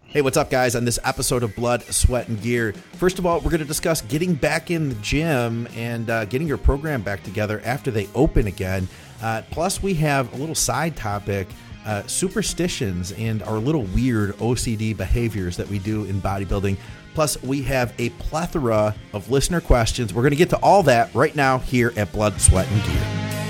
Hey, what's up, guys? On this episode of Blood, Sweat, and Gear, first of all, we're going to discuss getting back in the gym and getting your program back together after they open again. Plus, we have a little side topic, superstitions and our little weird OCD behaviors that we do in bodybuilding. Plus, we have a plethora of listener questions. We're going to get to all that right now here at Blood, Sweat, and Gear.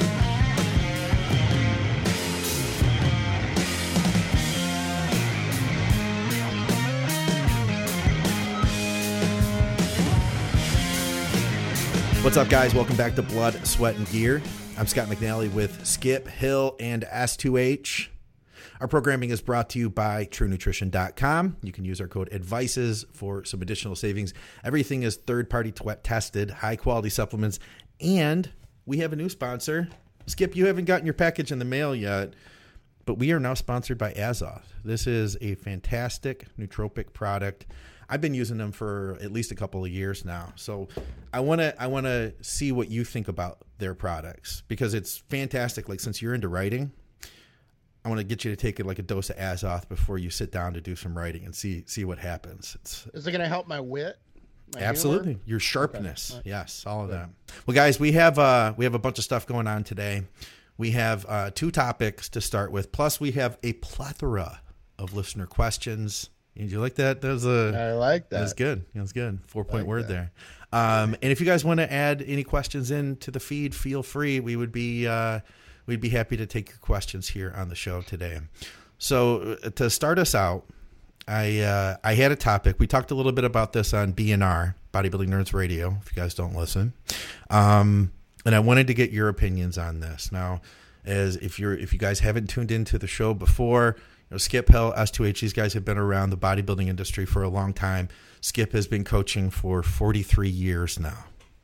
What's up, guys? Welcome back to Blood, Sweat, and Gear. I'm Scott McNally with Skip, Hill, and S2H. Our programming is brought to you by TrueNutrition.com. You can use our code ADVICES for some additional savings. Everything is third-party tested, high-quality supplements, and we have a new sponsor. Skip, you haven't gotten your package in the mail yet, but we are now sponsored by Azoth. This is a fantastic nootropic product. I've been using them for at least a couple of years now. So I want to see what you think about their products because it's fantastic. Like, since you're into writing, I want to get you to take like a dose of Azoth before you sit down to do some writing and see what happens. Is it going to help my wit? Absolutely. Humor? Your sharpness. Okay. Yes, all of that. Well, guys, we have a bunch of stuff going on today. We have two topics to start with. Plus, we have a plethora of listener questions. Did you like that? I like that. That was good. That was good. 4-point word there. And if you guys want to add any questions into the feed, feel free. We'd be happy to take your questions here on the show today. So to start us out, I had a topic. We talked a little bit about this on BNR, Bodybuilding Nerds Radio, if you guys don't listen. And I wanted to get your opinions on this. Now, as if you guys haven't tuned into the show before, Skip, Hill, S2H, these guys have been around the bodybuilding industry for a long time. Skip has been coaching for 43 years now.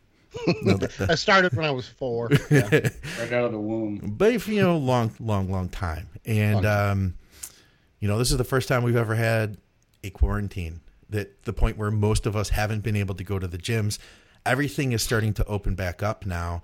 I started when I was 4. Yeah. Right out of the womb. But, long time. And, this is the first time we've ever had a quarantine, that the point where most of us haven't been able to go to the gyms. Everything is starting to open back up now.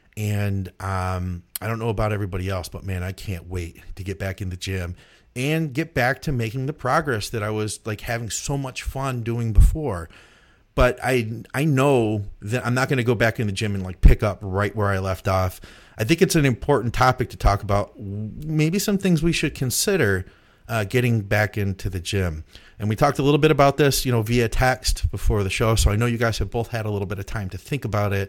And I don't know about everybody else, but, man, I can't wait to get back in the gym and get back to making the progress that I was like having so much fun doing before. But I know that I'm not going to go back in the gym and like pick up right where I left off. I think it's an important topic to talk about. Maybe some things we should consider getting back into the gym. And we talked a little bit about this, via text before the show. So I know you guys have both had a little bit of time to think about it.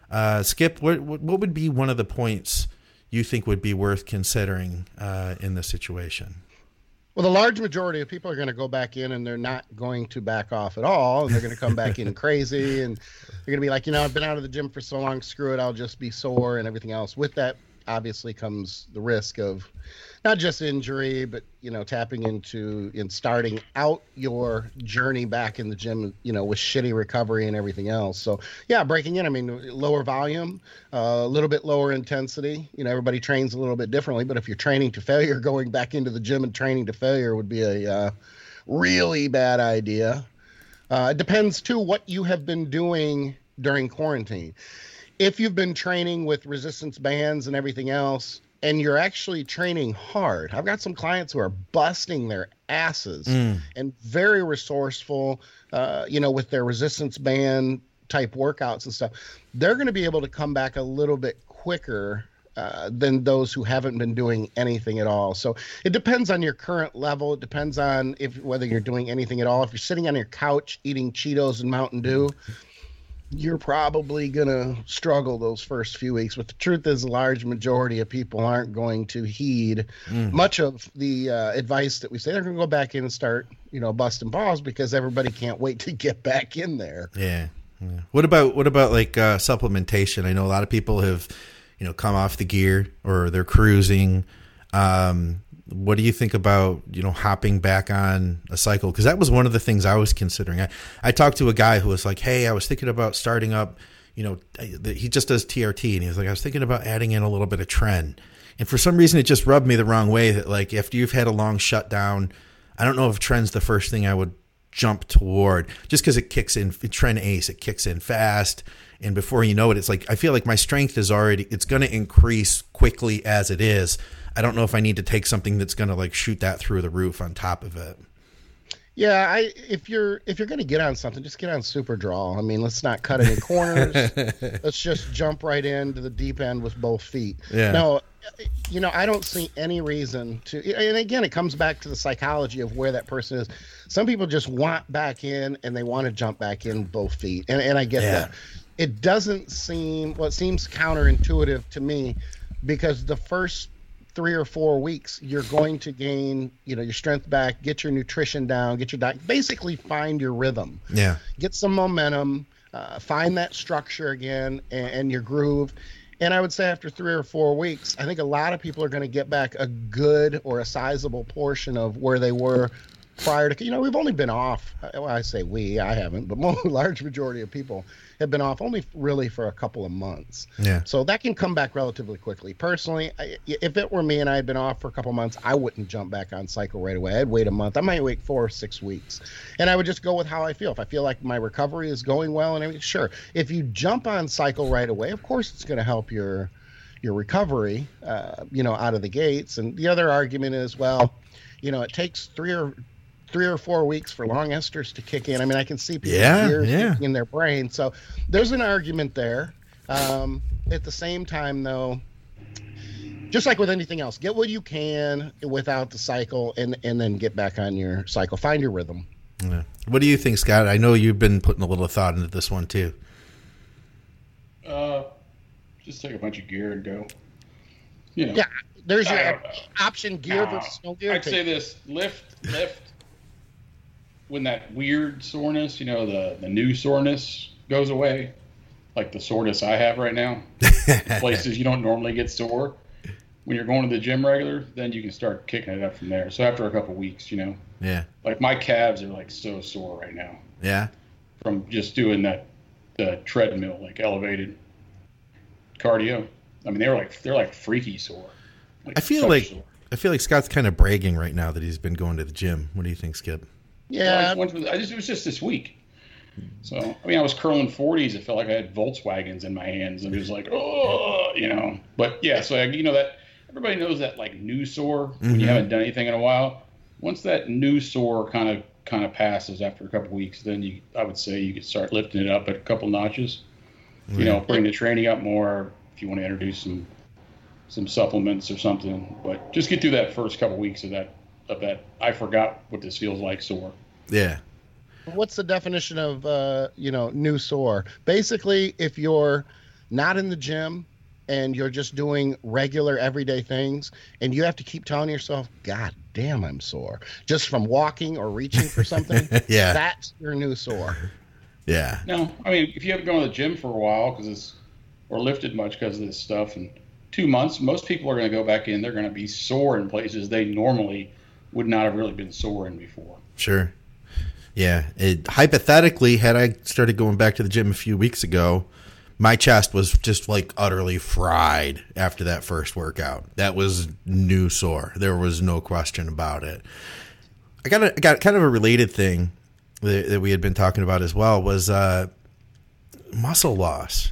Skip, what would be one of the points you think would be worth considering in this situation? Well, the large majority of people are going to go back in and they're not going to back off at all. And they're going to come back in crazy. And they're going to be like, I've been out of the gym for so long, screw it, I'll just be sore and everything else. With that, obviously, comes the risk of not just injury, but, tapping into and starting out your journey back in the gym, with shitty recovery and everything else. So, yeah, breaking in, lower volume, a little bit lower intensity. Everybody trains a little bit differently, but if you're training to failure, going back into the gym and training to failure would be a really bad idea. It depends, too, what you have been doing during quarantine. If you've been training with resistance bands and everything else, and you're actually training hard. I've got some clients who are busting their asses and very resourceful, with their resistance band type workouts and stuff. They're going to be able to come back a little bit quicker than those who haven't been doing anything at all. So it depends on your current level. It depends on whether you're doing anything at all. If you're sitting on your couch eating Cheetos and Mountain Dew, you're probably going to struggle those first few weeks. But the truth is, a large majority of people aren't going to heed much of the advice that we say. They're going to go back in and start, busting balls because everybody can't wait to get back in there. Yeah. What about like supplementation? I know a lot of people have, come off the gear or they're cruising. What do you think about, hopping back on a cycle? Because that was one of the things I was considering. I talked to a guy who was like, hey, I was thinking about starting up, he just does TRT. And he was like, I was thinking about adding in a little bit of trend. And for some reason, it just rubbed me the wrong way that like, after you've had a long shutdown, I don't know if trend's the first thing I would jump toward just because it kicks in trend ace. It kicks in fast. And before you know it, it's like, I feel like my strength is it's going to increase quickly as it is. I don't know if I need to take something that's going to like shoot that through the roof on top of it. Yeah, if you're going to get on something, just get on super draw. I mean, let's not cut any corners. Let's just jump right into the deep end with both feet. Yeah. No, I don't see any reason to. And again, it comes back to the psychology of where that person is. Some people just want back in and they want to jump back in both feet, and I get that. It doesn't seem it seems counterintuitive to me, because the first 3 or 4 weeks, you're going to gain, your strength back, get your nutrition down, get your diet, basically find your rhythm. Yeah. Get some momentum, find that structure again and your groove. And I would say after 3 or 4 weeks, I think a lot of people are going to get back a good or a sizable portion of where they were prior to, we've only been off. Well, I say I haven't, but large majority of people have been off only really for a couple of months. Yeah. So that can come back relatively quickly. Personally, if it were me and I had been off for a couple of months, I wouldn't jump back on cycle right away. I'd wait a month. I might wait 4 or 6 weeks. And I would just go with how I feel. If I feel like my recovery is going well and everything, sure. If you jump on cycle right away, of course it's going to help your recovery, out of the gates. And the other argument is, it takes 3 or 4 weeks for long esters to kick in. I mean, I can see people in their brain. So there's an argument there. At the same time, though, just like with anything else, get what you can without the cycle and then get back on your cycle. Find your rhythm. Yeah. What do you think, Scott? I know you've been putting a little thought into this one, too. Just take a bunch of gear and go. Yeah, there's your option gear versus no gear. I'd say this, lift. When that weird soreness, the new soreness goes away, like the soreness I have right now, places you don't normally get sore. When you're going to the gym regular, then you can start kicking it up from there. So after a couple of weeks, Yeah. Like my calves are like so sore right now. Yeah. From just doing the treadmill, like elevated cardio. I mean, they're like freaky sore. I feel like Scott's kind of bragging right now that he's been going to the gym. What do you think, Skip? Yeah, it was just this week. So I mean, I was curling 40s. It felt like I had Volkswagens in my hands, and it was like, But yeah, so that everybody knows that like new sore when you haven't done anything in a while. Once that new sore kind of passes after a couple of weeks, then I would say you could start lifting it up at a couple notches. Bring the training up more if you want to introduce some supplements or something. But just get through that first couple of weeks of that I forgot what this feels like sore. Yeah. What's the definition of new sore? Basically, if you're not in the gym and you're just doing regular everyday things and you have to keep telling yourself, God damn, I'm sore, just from walking or reaching for something, that's your new sore. Yeah. No, I mean, if you haven't gone to the gym for a while or lifted much because of this stuff, and 2 months, most people are going to go back in. They're going to be sore in places they normally would not have really been sore in before. Sure. Yeah. Hypothetically, had I started going back to the gym a few weeks ago, my chest was just like utterly fried after that first workout. That was new sore. There was no question about it. I got kind of a related thing that we had been talking about as well was muscle loss.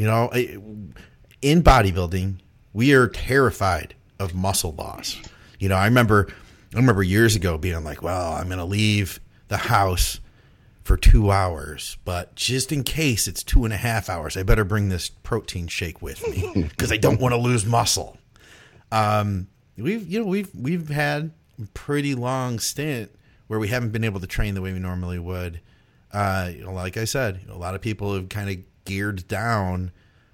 In bodybuilding, we are terrified of muscle loss. I remember years ago being like, well, I'm going to leave the house for 2 hours, but just in case it's 2.5 hours, I better bring this protein shake with me because I don't want to lose muscle. We've had a pretty long stint where we haven't been able to train the way we normally would. Like I said, a lot of people have kind of geared down.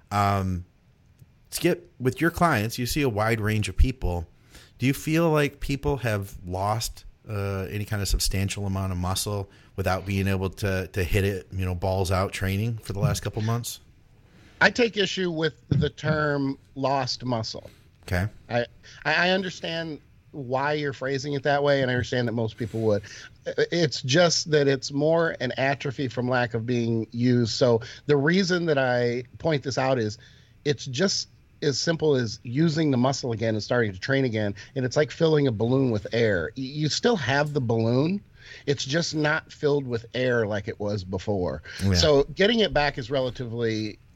Skip, with your clients, you see a wide range of people. Do you feel like people have lost any kind of substantial amount of muscle without being able to hit it, balls out training for the last couple months? I take issue with the term lost muscle. Okay. I understand why you're phrasing it that way, and I understand that most people would. It's just that it's more an atrophy from lack of being used. So the reason that I point this out is it's just as simple as using the muscle again and starting to train again. And it's like filling a balloon with air. You still have the balloon. It's just not filled with air like it was before. Yeah. So getting it back is relatively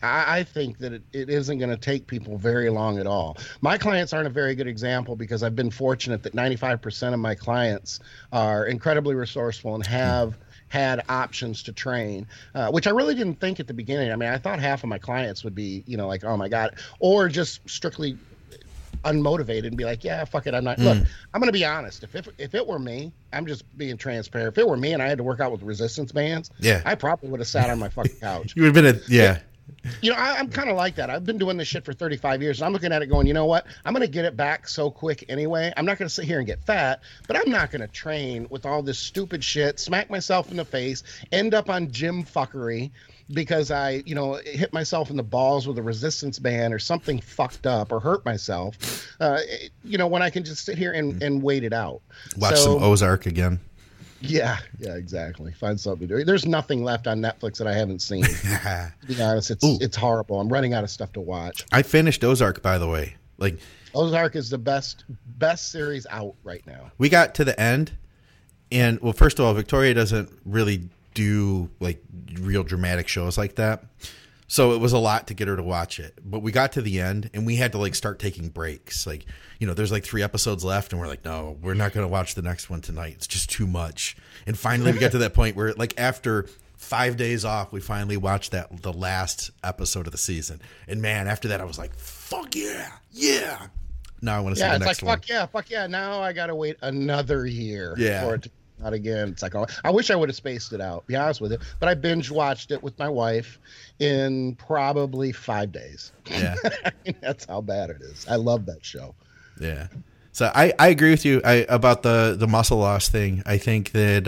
I think that it isn't going to take people very long at all. My clients aren't a very good example because I've been fortunate that 95% of my clients are incredibly resourceful and have had options to train, which I really didn't think at the beginning. I mean, I thought half of my clients would be, you know, like, oh my God, or just strictly unmotivated and be like, yeah, fuck it. I'm not, look, I'm going to be honest. If it were me, I'm just being transparent. If it were me and I had to work out with resistance bands, I probably would have sat on my fucking couch. You would have been You know, I'm kind of like that. I've been doing this shit for 35 years. And I'm looking at it going, you know what? I'm going to get it back so quick anyway. I'm not going to sit here and get fat, but I'm not going to train with all this stupid shit, smack myself in the face, end up on gym fuckery because I, you know, hit myself in the balls with a resistance band or something fucked up or hurt myself, you know, when I can just sit here and wait it out. Watch some Ozark again. Yeah, exactly. Find something to do. There's nothing left on Netflix that I haven't seen. To be honest, it's horrible. I'm running out of stuff to watch. I finished Ozark, by the way. Like, Ozark is the best series out right now. We got to the end, and well, first of all, Victoria doesn't really do like real dramatic shows like that. So it was a lot to get her to watch it. But we got to the end and we had to like start taking breaks. Like, you know, there's like 3 episodes left and we're like, no, we're not going to watch the next one tonight. It's just too much. And finally we got to that point where like after 5 days off, we finally watched the last episode of the season. And man, after that I was like, fuck yeah. Yeah. Now I want to see the next one. Fuck yeah. Now I got to wait another year for it to come out again. It's like, I wish I would have spaced it out, be honest with you. But I binge watched it with my wife in probably 5 days. Yeah. I mean, that's how bad it is. I love that show. Yeah. So I agree with you about the muscle loss thing. I think that,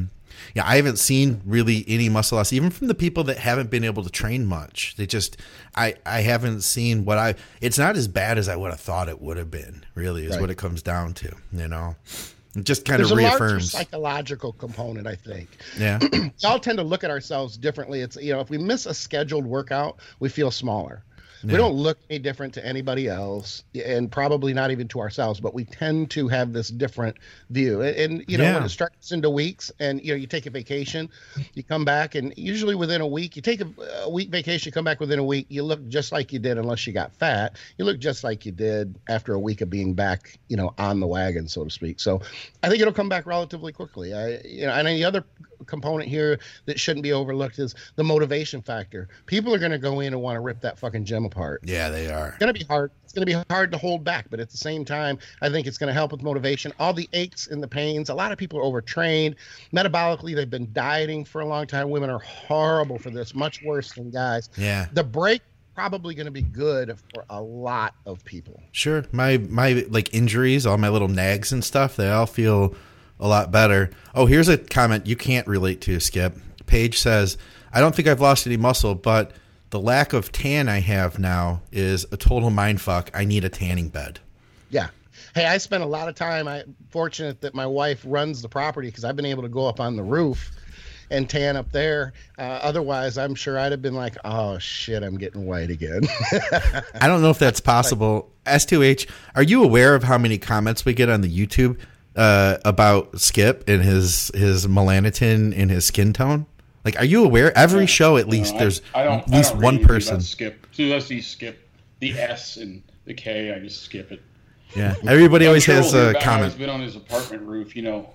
I haven't seen really any muscle loss, even from the people that haven't been able to train much. They just, I haven't seen it's not as bad as I would have thought it would have been, really, is what it comes down to, you know? It just kind of reaffirms. There's a larger psychological component, I think. Yeah. We all tend to look at ourselves differently. It's, you know, if we miss a scheduled workout, we feel smaller. Yeah. We don't look any different to anybody else, and probably not even to ourselves, but we tend to have this different view. And you know, when it starts into weeks and, you know, you take a vacation, you come back, and usually within a week, you take a week vacation, you come back within a week, you look just like you did, unless you got fat. You look just like you did after a week of being back, you know, on the wagon, so to speak. So I think it'll come back relatively quickly. And the other component here that shouldn't be overlooked is the motivation factor. People are going to go in and want to rip that fucking gym apart. Yeah, they are. It's going to be hard. It's going to be hard to hold back, but at the same time, I think it's going to help with motivation. All the aches and the pains. A lot of people are overtrained. Metabolically, they've been dieting for a long time. Women are horrible for this, much worse than guys. Yeah. The break probably going to be good for a lot of people. Sure. My like injuries, all my little nags and stuff, they all feel a lot better. Oh, here's a comment you can't relate to, Skip. Paige says, I don't think I've lost any muscle, but the lack of tan I have now is a total mindfuck. I need a tanning bed. Yeah. Hey, I spent a lot of time. I'm fortunate that my wife runs the property because I've been able to go up on the roof and tan up there. Otherwise, I'm sure I'd have been like, oh, shit, I'm getting white again. I don't know if that's possible. S2H, are you aware of how many comments we get on the YouTube about Skip and his melanotin and his skin tone? Like, are you aware? Every show, at least, there's at least one person. Skip. So I see Skip, the S and the K, I just skip it. Yeah, everybody always has a comment. He's been on his apartment roof, you know,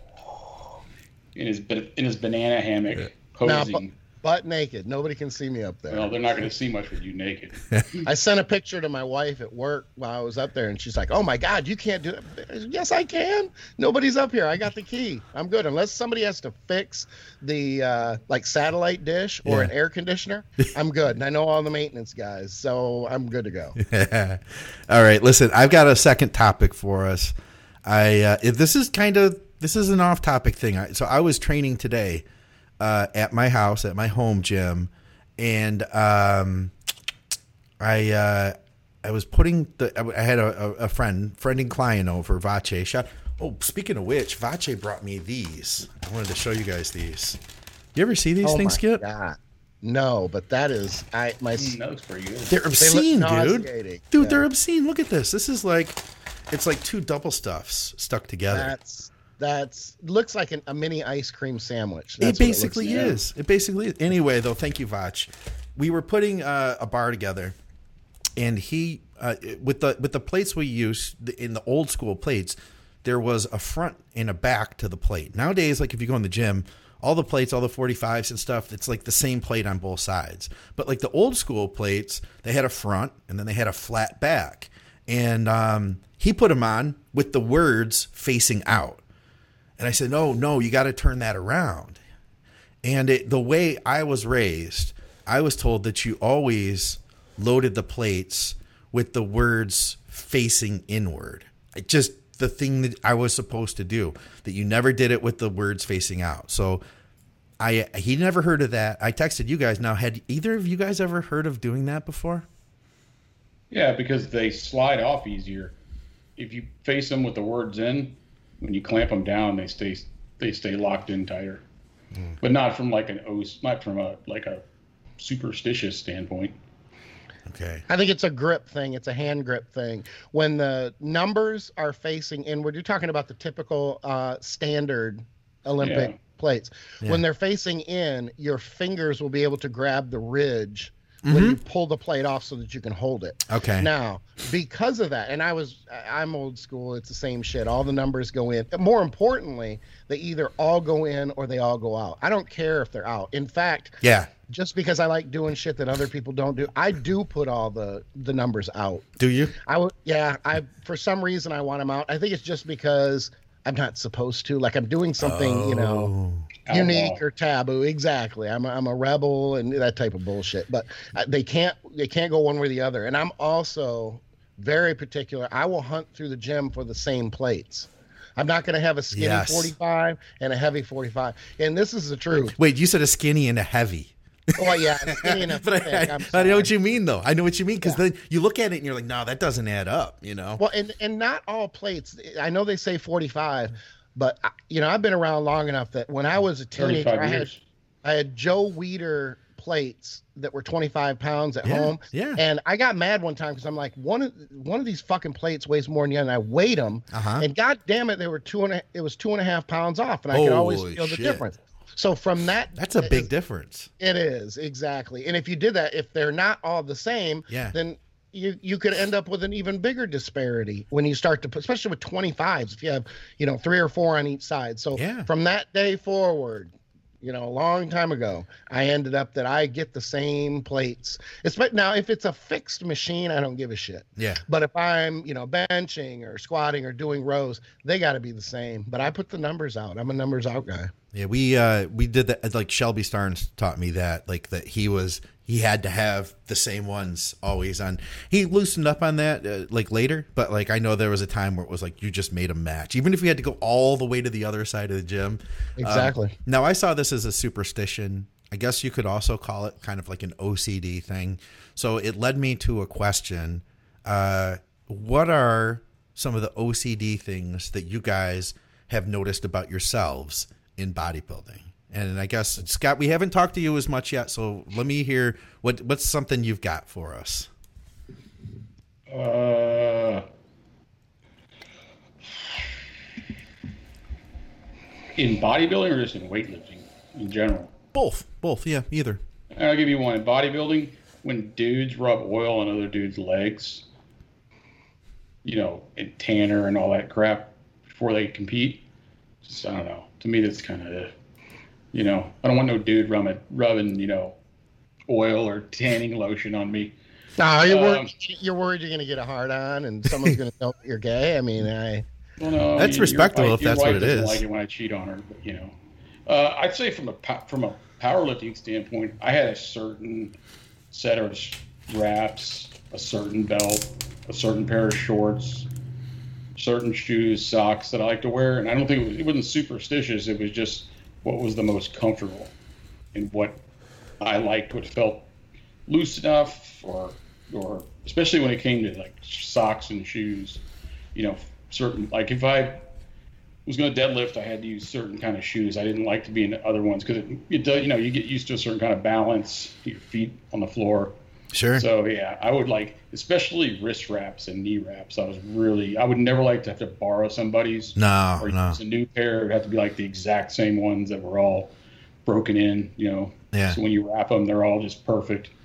in his banana hammock, posing. Butt naked. Nobody can see me up there. Well, they're not going to see much with you naked. I sent a picture to my wife at work while I was up there, and she's like, oh, my God, you can't do it. Yes, I can. Nobody's up here. I got the key. I'm good. Unless somebody has to fix the like satellite dish or an air conditioner, I'm good. And I know all the maintenance guys, so I'm good to go. All right. Listen, I've got a second topic for us. This is an off-topic thing. So I was training today at my house, at my home gym, and I was putting I had a friend and client over, Vache. Speaking of which, Vache brought me these. I wanted to show you guys these. You ever see these things, Skip? God. No, but that is that was pretty good. They're obscene, dude. Dude, they're obscene. Look at this. This is like, it's like two double stuffs stuck together. That's looks like a mini ice cream sandwich. It basically is. It basically is. Anyway, though, thank you, Vach. we were putting a bar together, and he with the plates we used in the old school plates, there was a front and a back to the plate. Nowadays, like if you go in the gym, all the plates, all the 45s and stuff, it's like the same plate on both sides. But like the old school plates, they had a front and then they had a flat back. And he put them on with the words facing out. And I said, no, you got to turn that around. And the way I was raised, I was told that you always loaded the plates with the words facing inward. Just the thing that I was supposed to do, that you never did it with the words facing out. So he never heard of that. I texted you guys. Now, had either of you guys ever heard of doing that before? Yeah, because they slide off easier. If you face them with the words in, when you clamp them down, they stay locked in tighter. But not from like not from a superstitious standpoint. Okay. I think it's a grip thing. It's a hand grip thing. When the numbers are facing inward, you're talking about the typical standard Olympic plates. Yeah. When they're facing in, your fingers will be able to grab the ridge when you pull the plate off so that you can hold it. Okay. Now, because of that, and I'm old school, it's the same shit. All the numbers go in. More importantly, they either all go in or they all go out. I don't care if they're out. In fact, just because I like doing shit that other people don't do, I do put all the numbers out. Do you? I for some reason I want them out. I think it's just because I'm not supposed to. Like I'm doing something, unique or taboo. Exactly. I'm a rebel and that type of bullshit. But they can't go one way or the other. And I'm also very particular. I will hunt through the gym for the same plates. I'm not going to have a skinny 45 and a heavy 45. And this is the truth. Wait, you said a skinny and a heavy. Oh yeah, skinny and a but thick. I know what you mean, though. I know what you mean, because then you look at it and you're like, no, that doesn't add up, Well, and not all plates. I know they say 45, but I've been around long enough that when I was a teenager, I had Joe Weider plates that were 25 pounds at home. Yeah. And I got mad one time because I'm like, one of these fucking plates weighs more than the other. And I weighed them, and god damn it, it was 2.5 pounds off, and I could always feel the difference. So from that's a big difference. It is, exactly. And if you did that, if they're not all the same, then you could end up with an even bigger disparity when you start to put, especially with 25s, if you have 3 or 4 on each side. So from that day forward, a long time ago, I ended up that I get the same plates. Now, if it's a fixed machine, I don't give a shit. Yeah. But if I'm, benching or squatting or doing rows, they got to be the same. But I put the numbers out. I'm a numbers out guy. Yeah, we did that. Like Shelby Starnes taught me that, like that he had to have the same ones always on. He loosened up on that like later, but like I know there was a time where it was like you just made a match, even if you had to go all the way to the other side of the gym. Exactly. Now I saw this as a superstition. I guess you could also call it kind of like an OCD thing. So it led me to a question. What are some of the OCD things that you guys have noticed about yourselves in bodybuilding? And I guess, Scott, we haven't talked to you as much yet, so let me hear what's something you've got for us. In bodybuilding or just in weightlifting in general? Both, yeah, either. I'll give you one. In bodybuilding, when dudes rub oil on other dudes' legs, and tanner and all that crap before they compete, just, I don't know. To me, that's kind of, I don't want no dude rubbing, oil or tanning lotion on me. No, you're worried you're going to get a hard on and someone's going to know you're gay. I mean, well, no, that's respectable if that's what it is. Like it when I cheat on her, but I'd say from a powerlifting standpoint, I had a certain set of wraps, a certain belt, a certain pair of shorts, certain shoes, socks that I like to wear, and I don't think it wasn't superstitious. It was just what was the most comfortable and what I liked, what felt loose enough, or especially when it came to like socks and shoes. Certain, like if I was going to deadlift, I had to use certain kind of shoes. I didn't like to be in other ones because you get used to a certain kind of balance, your feet on the floor. Sure. So yeah, I would like, especially wrist wraps and knee wraps. I would never like to have to borrow somebody's. No. Use a new pair. It would have to be like the exact same ones that were all broken in. Yeah. So when you wrap them, they're all just perfect.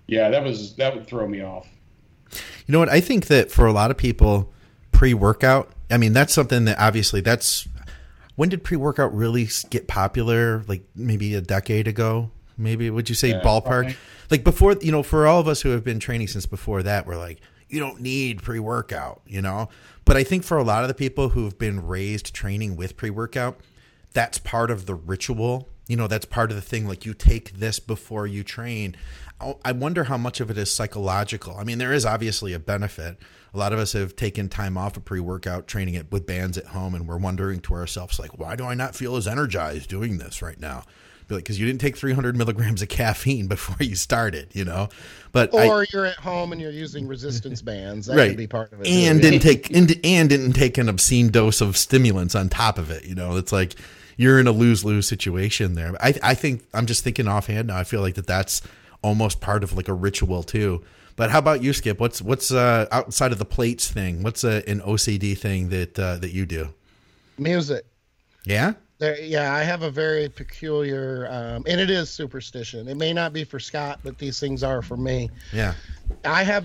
Yeah, that would throw me off. You know what? I think that for a lot of people, pre-workout, I mean, that's something that obviously when did pre-workout really get popular? Like maybe a decade ago? Maybe, would you say ballpark? Probably. Like before, for all of us who have been training since before that, we're like, you don't need pre-workout, But I think for a lot of the people who've been raised training with pre-workout, that's part of the ritual. That's part of the thing. Like you take this before you train. I wonder how much of it is psychological. I mean, there is obviously a benefit. A lot of us have taken time off of pre-workout training it with bands at home, and we're wondering to ourselves, like, why do I not feel as energized doing this right now? Because you didn't take 300 milligrams of caffeine before you started, But you're at home and you're using resistance bands. That right. could be part of it. And didn't take an obscene dose of stimulants on top of it. It's like you're in a lose-lose situation there. I think I'm just thinking offhand now. I feel like that's almost part of like a ritual too. But how about you, Skip? What's outside of the plates thing? What's an OCD thing that you do? Music. Yeah. Yeah, I have a very peculiar, and it is superstition. It may not be for Scott, but these things are for me. Yeah. I have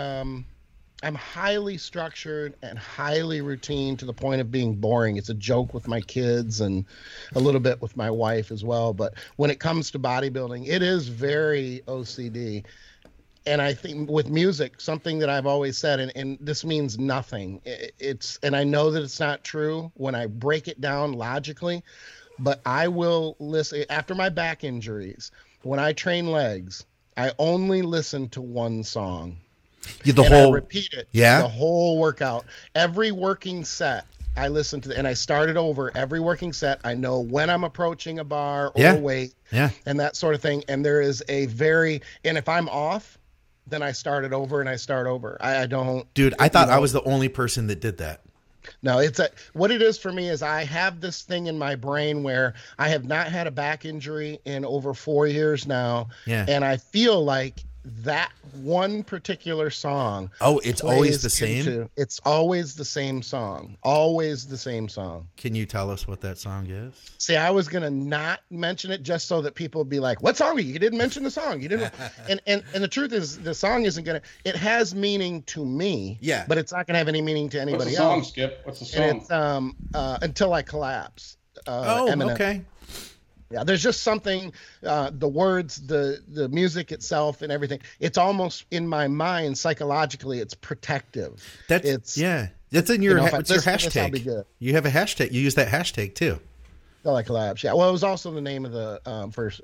I'm highly structured and highly routine to the point of being boring. It's a joke with my kids and a little bit with my wife as well. But when it comes to bodybuilding, it is very OCD. And I think with music, something that I've always said, and this means nothing. And I know that it's not true when I break it down logically, but I will listen after my back injuries. When I train legs, I only listen to one song. I repeat it. Yeah. The whole workout, every working set. I listen to and I start it over every working set. I know when I'm approaching a bar or weight, and that sort of thing. And there is and if I'm off, then I start it over and I start over. I don't. Dude, I thought I was the only person that did that. No, what it is for me is I have this thing in my brain where I have not had a back injury in over 4 years now. Yeah. And I feel like that one particular song. Oh, it's always the same? It's always the same song. Always the same song. Can you tell us what that song is? See, I was going to not mention it just so that people would be like, what song? You didn't mention the song. You didn't. and the truth is the song isn't going to, it has meaning to me, but it's not going to have any meaning to anybody else. What's the song, else. Skip? What's the song? And it's Until I Collapse. Eminem. Okay. Yeah, there's just something, the words, the music itself and everything. It's almost in my mind, psychologically, it's protective. That's in your, what's your hashtag? You have a hashtag. You use that hashtag too. Until I Collapse. Yeah. Well, it was also the name of the first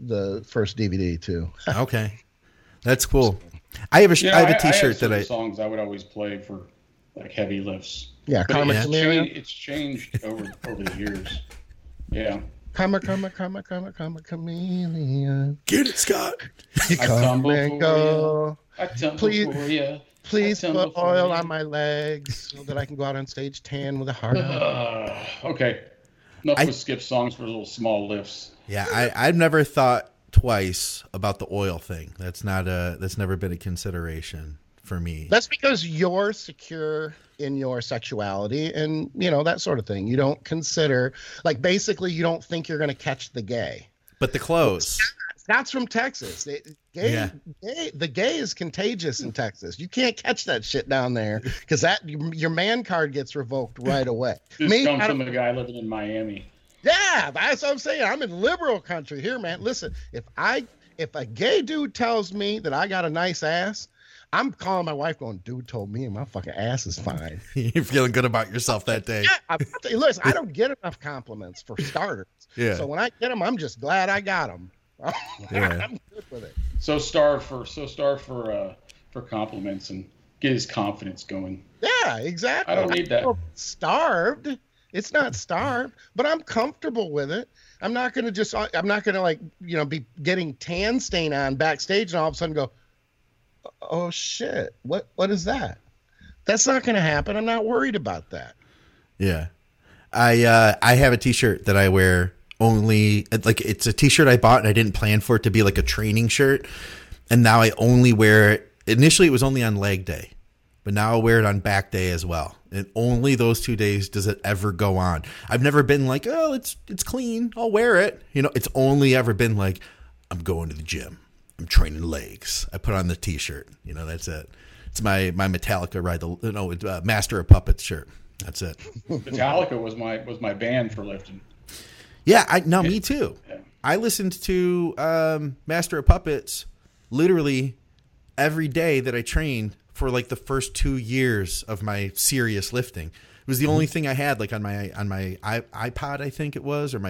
DVD too. Okay. That's cool. I have a t-shirt that songs I would always play for like heavy lifts. Yeah. It's changed over the years. Yeah. Come a chameleon. Get it, Scott. You come and go. Please put oil on my legs so that I can go out on stage tan with a heart. Okay. Enough with Skip's songs for little small lifts. Yeah, I've never thought twice about the oil thing. That's never been a consideration for me. That's because you're secure in your sexuality and that sort of thing. You don't consider, like, basically you don't think you're going to catch the gay. But the clothes. Scott's from Texas. The gay is contagious in Texas. You can't catch that shit down there because your man card gets revoked right away. This comes from a guy living in Miami. Yeah, that's what I'm saying. I'm in liberal country here, man. Listen, if a gay dude tells me that I got a nice ass, I'm calling my wife going, dude told me my fucking ass is fine. You're feeling good about yourself that day. Yeah, listen, I don't get enough compliments for starters. Yeah. So when I get them, I'm just glad I got them. Yeah. I'm good with it. So starved for compliments and get his confidence going. Yeah, exactly. I don't need that. Starved. It's not starved, but I'm comfortable with it. I'm not going to be getting tan stain on backstage and all of a sudden go, oh shit, what is that? That's not going to happen. I'm not worried about that. Yeah. I have a t-shirt that I wear only, like, it's a t-shirt I bought and I didn't plan for it to be like a training shirt. And now I only wear it. Initially it was only on leg day, but now I'll wear it on back day as well. And only those 2 days does it ever go on. I've never been like, oh, it's clean, I'll wear it. It's only ever been like, I'm going to the gym. I'm training legs. I put on the T-shirt. That's it. It's my Metallica Master of Puppets shirt. That's it. Metallica was my band for lifting. Yeah, me too. Yeah. I listened to Master of Puppets literally every day that I trained for like the first 2 years of my serious lifting. It was the only thing I had like on my iPod, I think it was, or my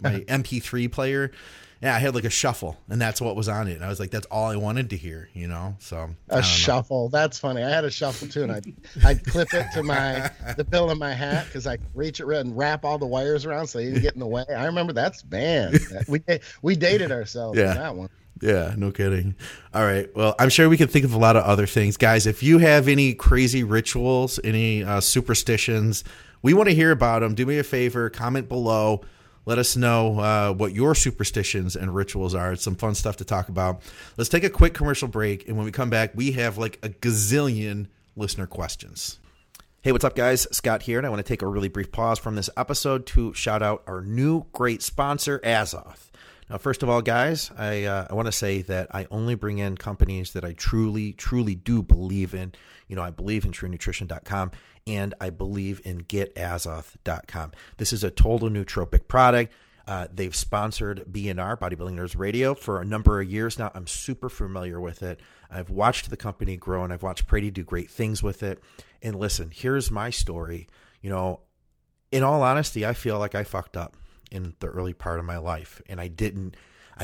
MP3 player. Yeah, I had like a shuffle, and that's what was on it. And I was like, that's all I wanted to hear, So a shuffle. That's funny. I had a shuffle too, and I'd clip it to the bill of my hat because I reach it and wrap all the wires around so they didn't get in the way. I remember that's banned. We dated ourselves on that one. Yeah, no kidding. All right. Well, I'm sure we can think of a lot of other things. Guys, if you have any crazy rituals, any superstitions, we want to hear about them. Do me a favor, comment below. Let us know what your superstitions and rituals are. It's some fun stuff to talk about. Let's take a quick commercial break, and when we come back, we have like a gazillion listener questions. Hey, what's up, guys? Scott here, and I want to take a really brief pause from this episode to shout out our new great sponsor, Azoth. Now, first of all, guys, I want to say that I only bring in companies that I truly, truly do believe in. I believe in TrueNutrition.com, and I believe in GetAzoth.com. This is a total nootropic product. They've sponsored BNR, Bodybuilding Nerds Radio, for a number of years now. I'm super familiar with it. I've watched the company grow, and I've watched Brady do great things with it. And listen, here's my story. In all honesty, I feel like I fucked up in the early part of my life, and I didn't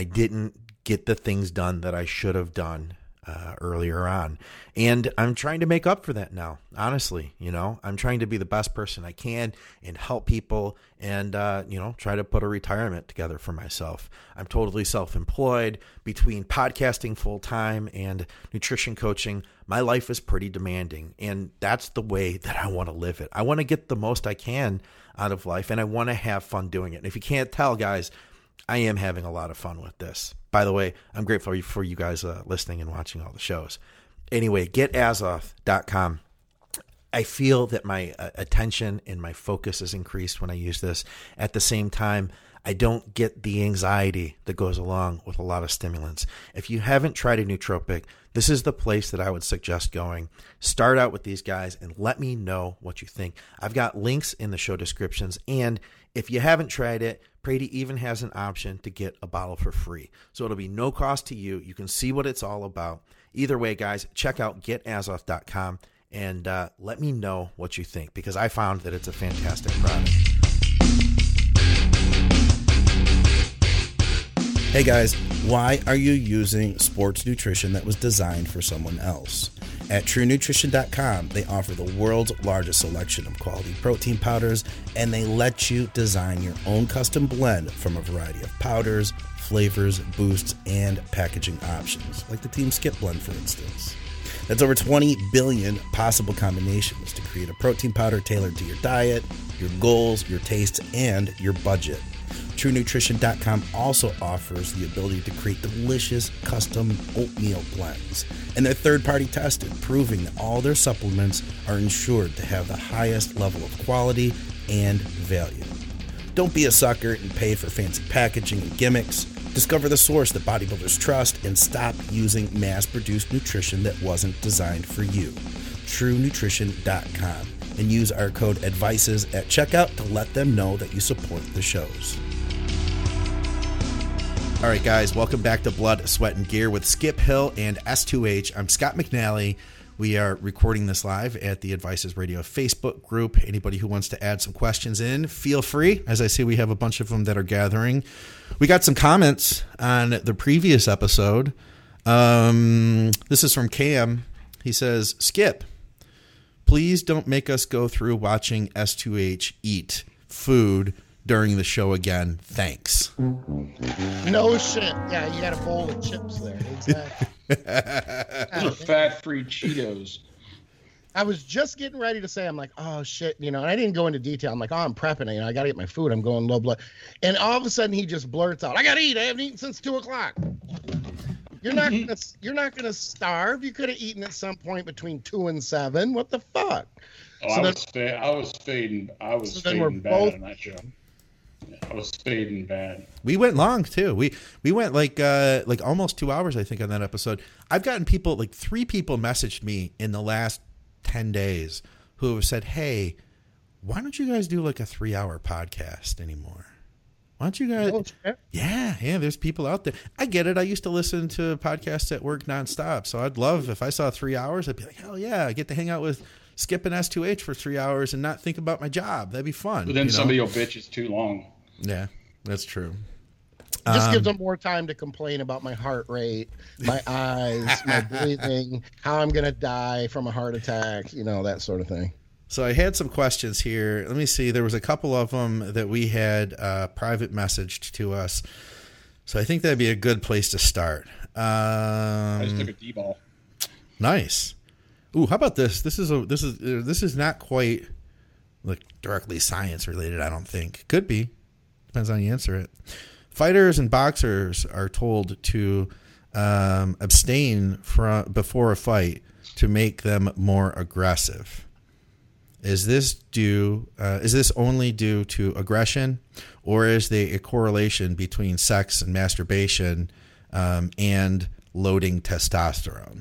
get the things done that I should have done earlier on. And I'm trying to make up for that now, honestly. I'm trying to be the best person I can and help people and, try to put a retirement together for myself. I'm totally self-employed. Between podcasting full-time and nutrition coaching, my life is pretty demanding, and that's the way that I want to live it. I want to get the most I can out of life, and I want to have fun doing it. And if you can't tell, guys, I am having a lot of fun with this. By the way, I'm grateful for you guys listening and watching all the shows. Anyway, GetAzoth.com. I feel that my attention and my focus is increased when I use this. At the same time, I don't get the anxiety that goes along with a lot of stimulants. If you haven't tried a nootropic, this is the place that I would suggest going. Start out with these guys and let me know what you think. I've got links in the show descriptions, and if you haven't tried it, Brady even has an option to get a bottle for free. So it'll be no cost to you. You can see what it's all about. Either way, guys, check out GetAzoth.com and let me know what you think, because I found that it's a fantastic product. Hey guys, why are you using sports nutrition that was designed for someone else? At TrueNutrition.com, they offer the world's largest selection of quality protein powders, and they let you design your own custom blend from a variety of powders, flavors, boosts, and packaging options, like the Team Skip blend, for instance. That's over 20 billion possible combinations to create a protein powder tailored to your diet, your goals, your tastes, and your budget. TrueNutrition.com also offers the ability to create delicious custom oatmeal blends, and they're third-party tested, proving that all their supplements are ensured to have the highest level of quality and value. Don't be a sucker and pay for fancy packaging and gimmicks. Discover the source that bodybuilders trust and stop using mass-produced nutrition that wasn't designed for you. TrueNutrition.com, and use our code ADVICES at checkout to let them know that you support the shows. All right, guys, welcome back to Blood, Sweat, and Gear with Skip Hill and S2H. I'm Scott McNally. We are recording this live at the Advices Radio Facebook group. Anybody who wants to add some questions in, feel free. As I see, we have a bunch of them that are gathering. We got some comments on the previous episode. This is from Cam. He says, Skip, please don't make us go through watching S2H eat food during the show again. Thanks. No shit. Yeah, you got a bowl of chips there. Exactly. Those are fat-free Cheetos. I was just getting ready to say, I'm like, oh shit, and I didn't go into detail. I'm like, oh, I'm prepping it. I got to get my food. I'm going low blood. And all of a sudden he just blurts out, I got to eat. I haven't eaten since 2:00. You're not gonna starve. You could have eaten at some point between 2 and 7. What the fuck? Oh, so I was fading. I was fading bad on that show. I was fading bad. We went long too. We went like almost 2 hours, I think, on that episode. I've gotten people, like 3 people messaged me in the last 10 days who have said, "Hey, why don't you guys do like a 3-hour podcast anymore? Why don't you guys?" Yeah. There's people out there. I get it. I used to listen to podcasts at work nonstop, so I'd love if I saw 3 hours. I'd be like, hell yeah, I get to hang out with Skip and S2H for 3 hours and not think about my job. That'd be fun. But then somebody will bitch it's too long. Yeah, that's true. Just gives them more time to complain about my heart rate, my eyes, my breathing, how I'm going to die from a heart attack, that sort of thing. So I had some questions here. Let me see. There was a couple of them that we had private messaged to us. So I think that'd be a good place to start. I just took a D-ball. Nice. Ooh, how about this? This is not quite like directly science related, I don't think. Could be. Depends on how you answer it. Fighters and boxers are told to abstain before a fight to make them more aggressive. Is this only due to aggression, or is there a correlation between sex and masturbation and loading testosterone?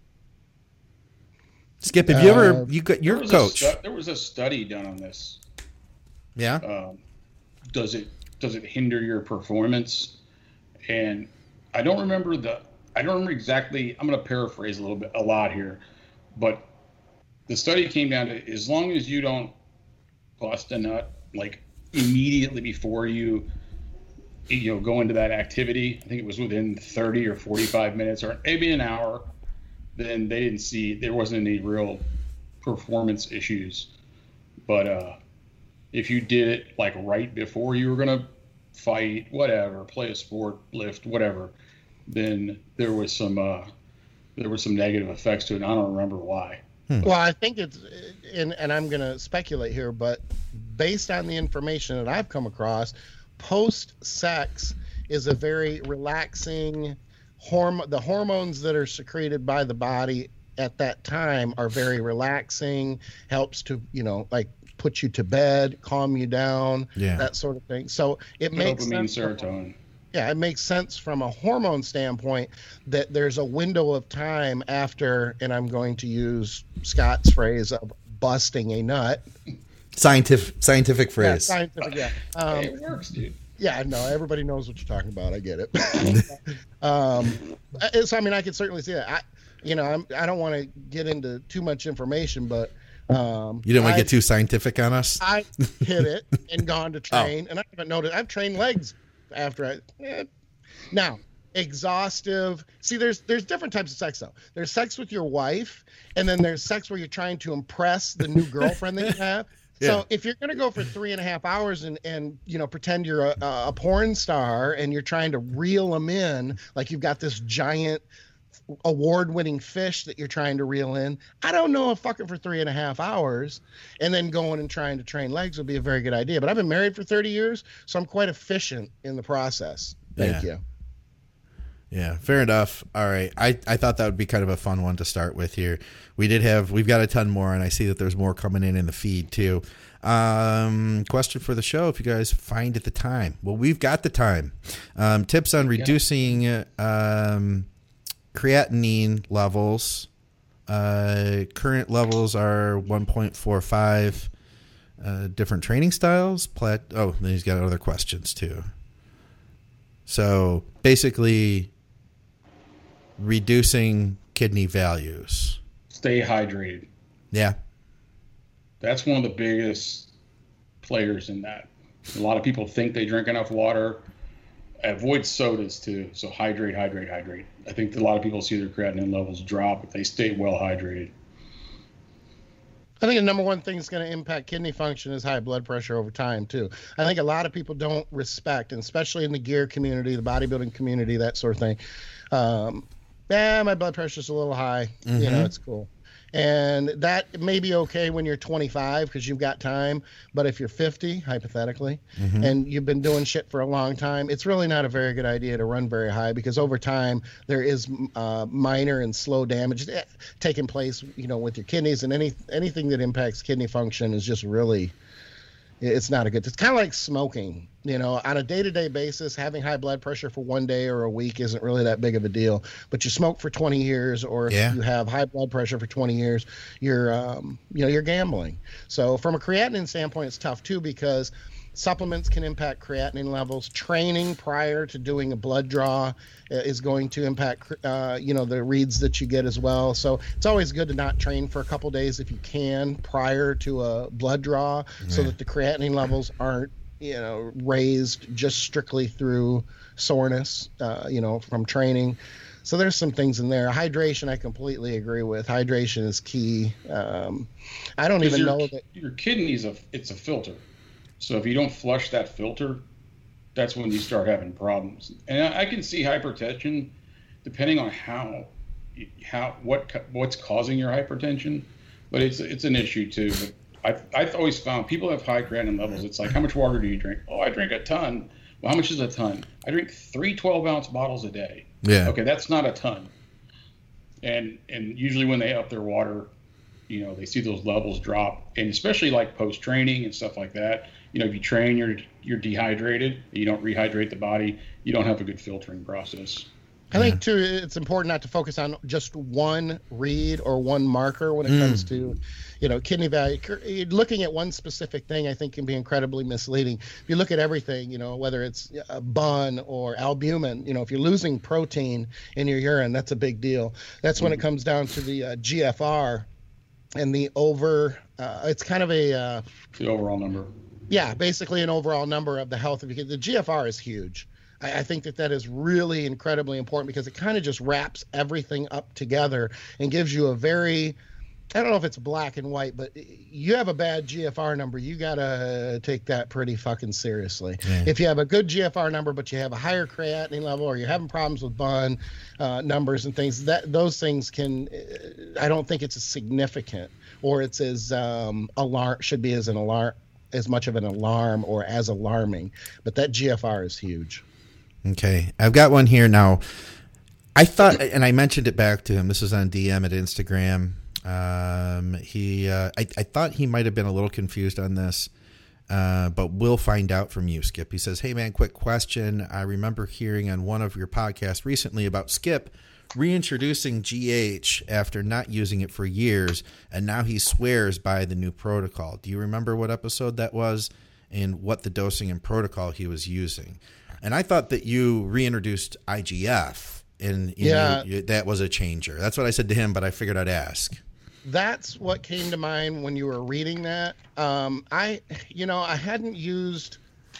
Skip, have you ever got your coach? There was a study done on this. Yeah. Does it hinder your performance? And I don't remember exactly. I'm going to paraphrase a lot here, but the study came down to, as long as you don't bust a nut like immediately before you go into that activity, I think it was within 30 or 45 minutes or maybe an hour, then they didn't see, there wasn't any real performance issues. But if you did it like right before you were going to fight, whatever, play a sport, lift, whatever, then there was some negative effects to it. And I don't remember why. Well, I think it's, and I'm going to speculate here, but based on the information that I've come across, post-sex is a very relaxing the hormones that are secreted by the body at that time are very relaxing, helps to, like put you to bed, calm you down, that sort of thing. So it makes sense. Serotonin. Yeah, it makes sense from a hormone standpoint that there's a window of time after, and I'm going to use Scott's phrase of busting a nut. Scientific phrase. Yeah, scientific, yeah. It works, dude. Yeah, no, everybody knows what you're talking about. I get it. So, I mean, I can certainly see that. I don't want to get into too much information, but you don't want to get too scientific on us? I hit it and gone to train, and I haven't noticed. I've trained legs after now, exhaustive. See, there's different types of sex, though. There's sex with your wife, and then there's sex where you're trying to impress the new girlfriend that you have. So if you're going to go for 3.5 hours and pretend you're a porn star and you're trying to reel them in, like you've got this giant award-winning fish that you're trying to reel in, I don't know if fucking for 3.5 hours and then going and trying to train legs would be a very good idea. But I've been married for 30 years, so I'm quite efficient in the process. Thank you. Yeah, fair enough. All right. I thought that would be kind of a fun one to start with here. We've got a ton more, and I see that there's more coming in the feed too. Question for the show, if you guys find the time. Well, we've got the time. Tips on reducing creatinine levels. Current levels are 1.45. Different training styles. Then he's got other questions too. So basically, reducing kidney values. Stay hydrated. Yeah. That's one of the biggest players in that. A lot of people think they drink enough water. Avoid sodas too. So hydrate. I think a lot of people see their creatinine levels drop if they stay well hydrated. I think the number one thing that's going to impact kidney function is high blood pressure over time, too. I think a lot of people don't respect, and especially in the gear community, the bodybuilding community, that sort of thing. My blood pressure's a little high. Mm-hmm. It's cool. And that may be okay when you're 25 because you've got time. But if you're 50, hypothetically, and you've been doing shit for a long time, it's really not a very good idea to run very high because over time there is minor and slow damage taking place, with your kidneys, and anything that impacts kidney function is just really, it's not a good. It's kind of like smoking. On a day-to-day basis, having high blood pressure for one day or a week isn't really that big of a deal. But you smoke for 20 years, or if you have high blood pressure for 20 years, you're gambling. So from a creatinine standpoint, it's tough too, because supplements can impact creatinine levels. Training prior to doing a blood draw is going to impact, the reads that you get as well. So it's always good to not train for a couple days if you can prior to a blood draw, so that the creatinine levels aren't, raised just strictly through soreness, from training. So there's some things in there. Hydration, I completely agree with. Hydration is key. I don't even know that your kidneys it's a filter. So if you don't flush that filter, that's when you start having problems. And I can see hypertension, depending on what's causing your hypertension, but it's an issue too. But I've always found people have high creatinine levels. It's like, how much water do you drink? Oh, I drink a ton. Well, how much is a ton? I drink 3 12-ounce bottles a day. Yeah. Okay, that's not a ton. And usually when they up their water, they see those levels drop, and especially like post-training and stuff like that. If you train, you're dehydrated, you don't rehydrate the body, you don't have a good filtering process. I think too, it's important not to focus on just one read or one marker when it comes to, kidney value. Looking at one specific thing, I think, can be incredibly misleading. If you look at everything, whether it's a BUN or albumin, if you're losing protein in your urine, that's a big deal. That's when it comes down to the GFR and the it's kind of the overall number. Yeah, basically an overall number of the health of your kid. The GFR is huge. I think that is really incredibly important, because it kind of just wraps everything up together and gives you a very, I don't know if it's black and white, but you have a bad GFR number, you got to take that pretty fucking seriously. Yeah. If you have a good GFR number, but you have a higher creatinine level, or you're having problems with BUN numbers and things, those things can, I don't think it's as significant, or it's as should be as much of an alarm or as alarming. But that GFR is huge. Okay, I've got one here now. I thought, and I mentioned it back to him, this was on DM at Instagram. I thought he might have been a little confused on this, but we'll find out from you, Skip. He says, hey man, quick question. I remember hearing on one of your podcasts recently about Skip reintroducing GH after not using it for years, and now he swears by the new protocol. Do you remember what episode that was and what the dosing and protocol he was using? And I thought that you reintroduced IGF, and that was a changer. That's what I said to him, but I figured I'd ask. That's what came to mind when you were reading that. I hadn't used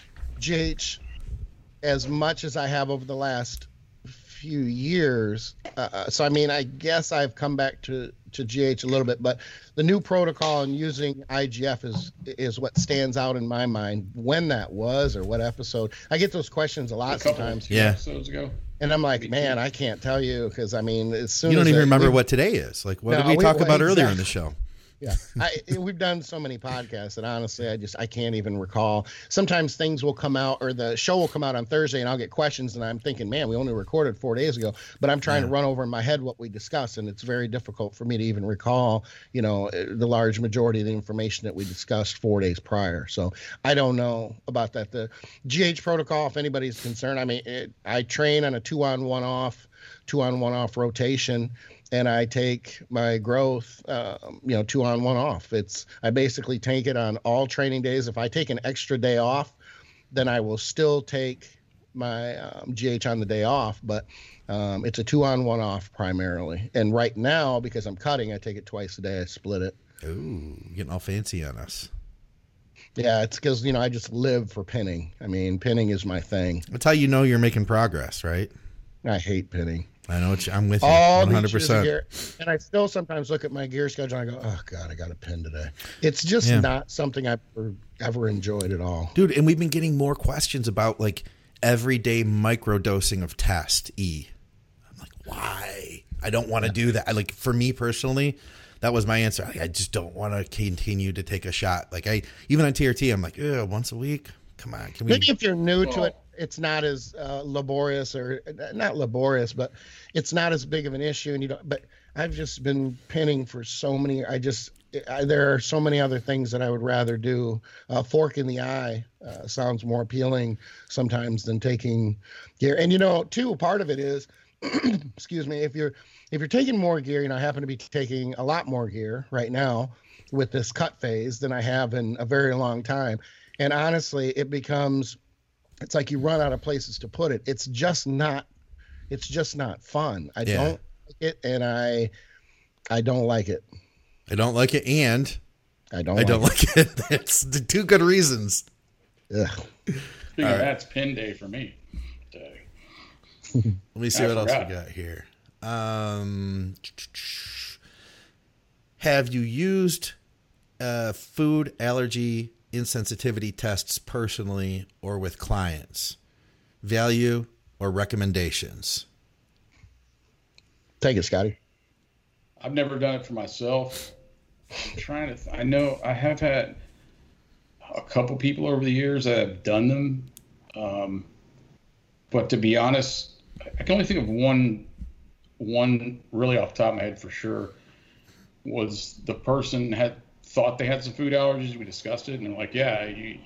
GH as much as I have over the last few years. So, I guess I've come back to GH a little bit, but the new protocol and using IGF is what stands out in my mind. When that was, or what episode. I get those questions a lot sometimes. Yeah. Episodes ago. And I'm like, man, I can't tell you, because as soon you don't as even remember what today is. Like, what did we talk about earlier in the show? Yeah, we've done so many podcasts that honestly, I can't even recall. Sometimes things will come out, or the show will come out on Thursday, and I'll get questions, and I'm thinking, man, we only recorded 4 days ago. But I'm trying to run over in my head what we discussed, and it's very difficult for me to even recall, the large majority of the information that we discussed 4 days prior. So I don't know about that. The GH protocol, if anybody's concerned, I train on a 2 on 1 off rotation. And I take my growth, 2 on 1 off. I basically take it on all training days. If I take an extra day off, then I will still take my GH on the day off. But it's a 2 on 1 off primarily. And right now, because I'm cutting, I take it twice a day. I split it. Ooh, getting all fancy on us. Yeah, it's because, I just live for pinning. Pinning is my thing. That's how you know you're making progress, right? I hate pinning. I know I'm with you 100%. And I still sometimes look at my gear schedule and I go, oh God, I got a pin today. It's just not something I've ever enjoyed at all. Dude, and we've been getting more questions about like everyday microdosing of Test E. I'm like, why? I don't want to do that. Like, for me personally, that was my answer. I just don't want to continue to take a shot. Like, even on TRT, I'm like, once a week. Come on. Maybe if you're new to it, it's not as laborious, or not laborious, but it's not as big of an issue. But I've just been pinning for so many. there are so many other things that I would rather do. Fork in the eye sounds more appealing sometimes than taking gear. And, too, part of it is, excuse me, if you're taking more gear, I happen to be taking a lot more gear right now with this cut phase than I have in a very long time. And honestly, it's like you run out of places to put it. It's just not fun. I don't like it, and I don't like it. I don't like it, and I don't like it. That's the two good reasons. Ugh. Speaking of that, it's pin day for me today. Let me see what else we got here. Have you used food allergy insensitivity tests personally or with clients? Value or recommendations? Take it, Scotty. I've never done it for myself. I'm trying to. I know I have had a couple people over the years that have done them, but to be honest, I can only think of one really off the top of my head for sure. Was the person had thought they had some food allergies? We discussed it, and they're like, "Yeah,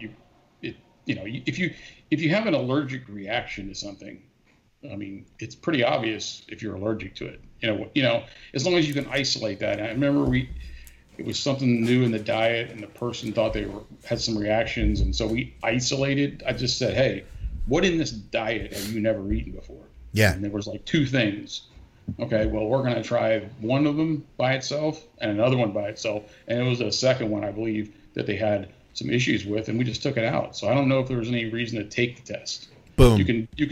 if you have an allergic reaction to something, I mean, it's pretty obvious if you're allergic to it. As long as you can isolate that." And I remember it was something new in the diet, and the person thought they had some reactions, and so we isolated. I just said, "Hey, what in this diet have you never eaten before?" Yeah. And there was like two things. Okay, well, we're going to try one of them by itself and another one by itself. And it was a second one, I believe, that they had some issues with, and we just took it out. So I don't know if there was any reason to take the test. Boom. You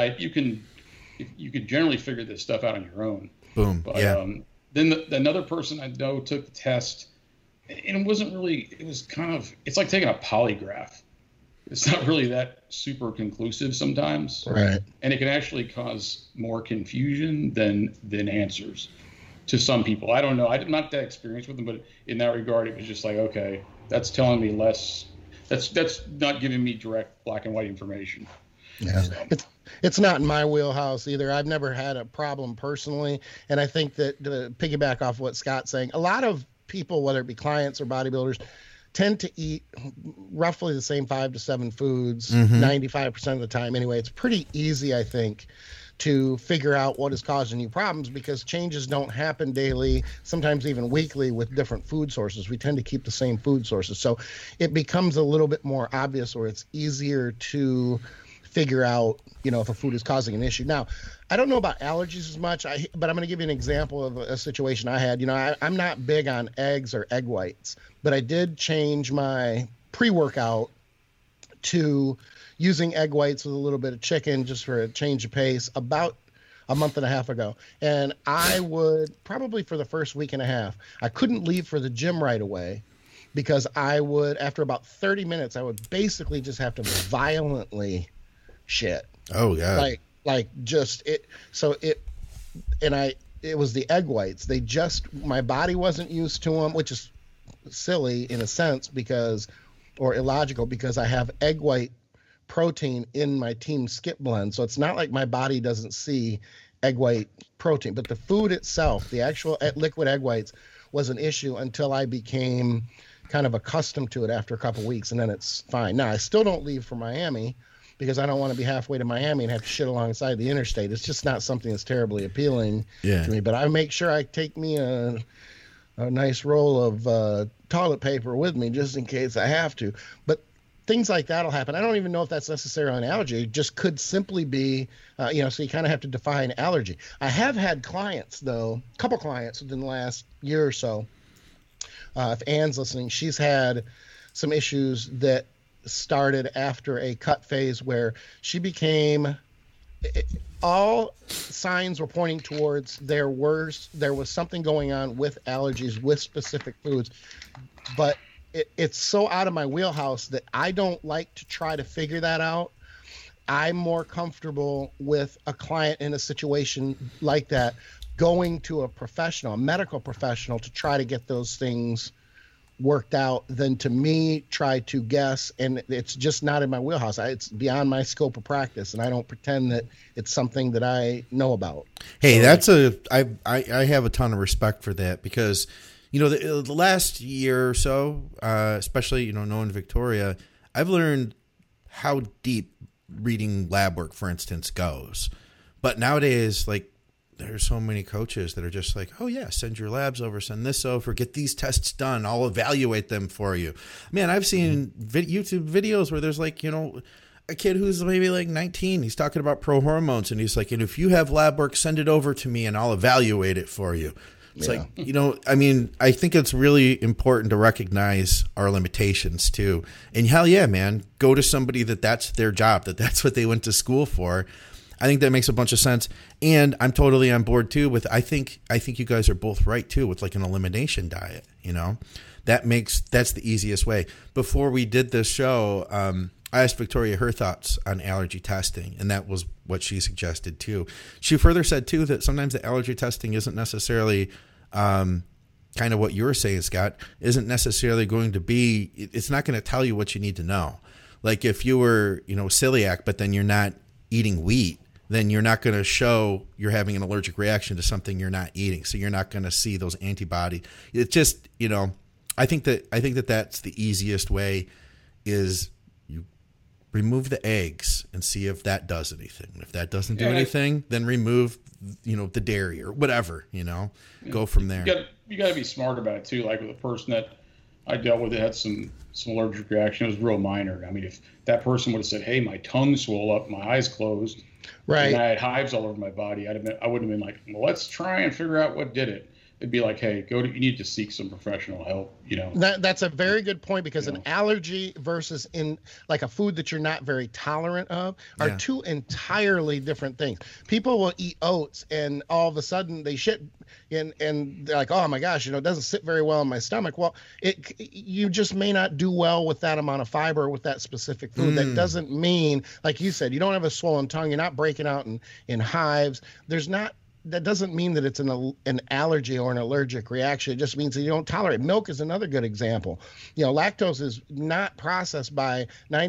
can generally figure this stuff out on your own. Boom. But, yeah. Then another person I know took the test, and it wasn't really. It was it's like taking a polygraph. It's not really that super conclusive sometimes, right? And it can actually cause more confusion than answers to some people. I don't know. I'm not that experienced with them, but in that regard, it was just like, okay, that's telling me less. That's not giving me direct black and white information. Yeah, it's not in my wheelhouse either. I've never had a problem personally, and I think that to piggyback off what Scott's saying, a lot of people, whether it be clients or bodybuilders, tend to eat roughly the same 5 to 7 foods 95% of the time. Anyway, it's pretty easy, I think, to figure out what is causing you problems because changes don't happen daily, sometimes even weekly with different food sources. We tend to keep the same food sources. So it becomes a little bit more obvious, or it's easier to figure out, if a food is causing an issue. Now, I don't know about allergies as much, but I'm going to give you an example of a situation I had. I'm not big on eggs or egg whites, but I did change my pre-workout to using egg whites with a little bit of chicken just for a change of pace about a month and a half ago. And I would probably for the first week and a half, I couldn't leave for the gym right away because I would, after about 30 minutes, I would basically just have to violently shit. Oh yeah. Like just it. So it was the egg whites. My body wasn't used to them, which is silly in a sense or illogical because I have egg white protein in my Team Skip blend. So it's not like my body doesn't see egg white protein, but the food itself, the actual liquid egg whites was an issue until I became kind of accustomed to it after a couple weeks, and then it's fine. Now I still don't leave for Miami because I don't want to be halfway to Miami and have to shit alongside the interstate. It's just not something that's terribly appealing to me. But I make sure I take me a nice roll of toilet paper with me just in case I have to. But things like that will happen. I don't even know if that's necessarily an allergy. It just could simply be, so you kind of have to define allergy. I have had clients, though, a couple clients within the last year or so. If Anne's listening, she's had some issues that started after a cut phase where she became all signs were pointing towards there was something going on with allergies with specific foods, but it's so out of my wheelhouse that I don't like to try to figure that out. I'm more comfortable with a client in a situation like that going to a medical professional to try to get those things worked out than to me try to guess, and it's just not in my wheelhouse. It's beyond my scope of practice, and I don't pretend that it's something that I know about. Hey, I have a ton of respect for that because the last year or so, especially, knowing Victoria, I've learned how deep reading lab work, for instance, goes. But nowadays, like, there's so many coaches that are just like, oh, yeah, send your labs over, send this over, get these tests done. I'll evaluate them for you. Man, I've seen YouTube videos where there's like, a kid who's maybe like 19. He's talking about pro hormones, and he's like, and if you have lab work, send it over to me and I'll evaluate it for you. It's like, I think it's really important to recognize our limitations too. And hell yeah, man, go to somebody that's their job, that's what they went to school for. I think that makes a bunch of sense. And I'm totally on board too with, I think you guys are both right too with like an elimination diet, that's the easiest way. Before we did this show, I asked Victoria her thoughts on allergy testing, and that was what she suggested too. She further said too that sometimes the allergy testing isn't necessarily kind of what you were saying, Scott, isn't necessarily going to be, it's not going to tell you what you need to know. Like if you were, celiac, but then you're not eating wheat, then you're not going to show you're having an allergic reaction to something you're not eating. So you're not going to see those antibodies. It's just, I think that that's the easiest way is you remove the eggs and see if that does anything. If that doesn't do anything, then remove, the dairy or whatever, go from there. You got to be smart about it too. Like with a person that I dealt with that had some allergic reaction, it was real minor. I mean, if that person would have said, hey, my tongue swole up, my eyes closed, right, and I had hives all over my body, I wouldn't have been like, well, let's try and figure out what did it. It'd be like, hey, you need to seek some professional help, That's a very good point, because an allergy versus in like a food that you're not very tolerant of are two entirely different things. People will eat oats and all of a sudden they shit and they're like, oh my gosh, it doesn't sit very well in my stomach. Well, you just may not do well with that amount of fiber with that specific food. That doesn't mean, like you said, you don't have a swollen tongue. You're not breaking out in hives. That doesn't mean that it's an allergy or an allergic reaction. It just means that you don't tolerate. Milk is another good example. Lactose is not processed by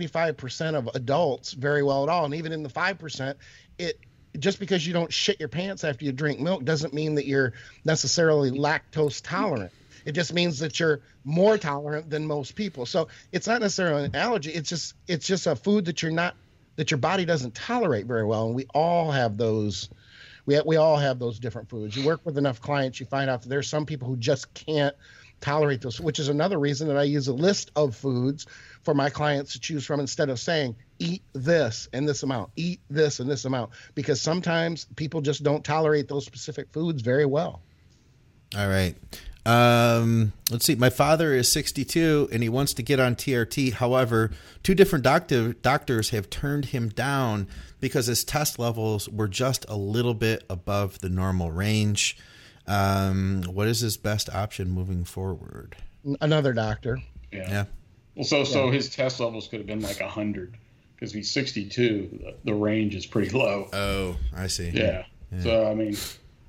95% of adults very well at all. And even in the 5%, just because you don't shit your pants after you drink milk doesn't mean that you're necessarily lactose tolerant. It just means that you're more tolerant than most people. So it's not necessarily an allergy. It's just a food that your body doesn't tolerate very well. And we all have those. We all have those different foods. You work with enough clients, you find out that there's some people who just can't tolerate those, which is another reason that I use a list of foods for my clients to choose from instead of saying, eat this and this amount, eat this and this amount, because sometimes people just don't tolerate those specific foods very well. All right. Let's see. My father is 62 and he wants to get on TRT. However, 2 different doctors have turned him down because his test levels were just a little bit above the normal range. What is his best option moving forward? Another doctor. Yeah. Well, so his test levels could have been like 100 because he's 62. The range is pretty low. Oh, I see. Yeah. So I mean,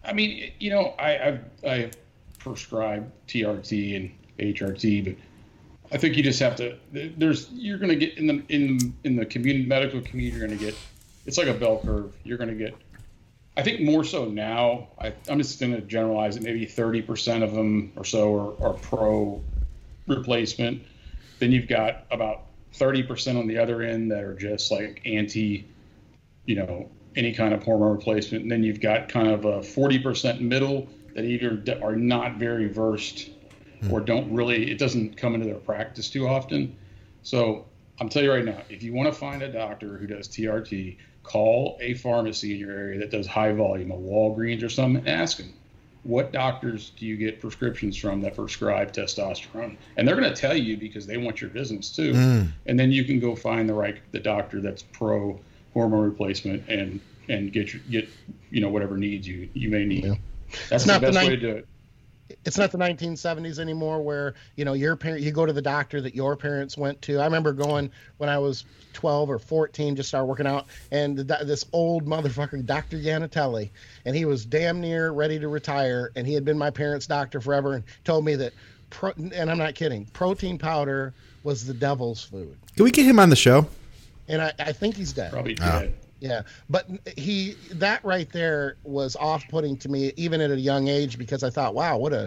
I prescribe TRT and HRT, but I think you just have to. You're going to get in the community medical community. You're going to get. It's like a bell curve. You're going to get. I think more so now. I'm just going to generalize it. Maybe 30% of them or so are pro replacement. Then you've got about 30% on the other end that are just like anti, any kind of hormone replacement. And then you've got kind of a 40% middle that either are not very versed or it doesn't come into their practice too often. So I'm telling you right now, if you want to find a doctor who does TRT, call a pharmacy in your area that does high volume, a Walgreens or something, and ask them, what doctors do you get prescriptions from that prescribe testosterone? And they're going to tell you because they want your business too. And then you can go find the doctor that's pro hormone replacement and get whatever needs you may need. Yeah. That's the best way to do it. It's not the 1970s anymore where, you go to the doctor that your parents went to. I remember going when I was 12 or 14, just started working out, and this old motherfucker, Dr. Yanatelli, and he was damn near ready to retire, and he had been my parents' doctor forever, and told me that, and I'm not kidding, protein powder was the devil's food. Can we get him on the show? And I think he's dead. Probably dead. Yeah, but that right there was off-putting to me, even at a young age, because I thought, wow, what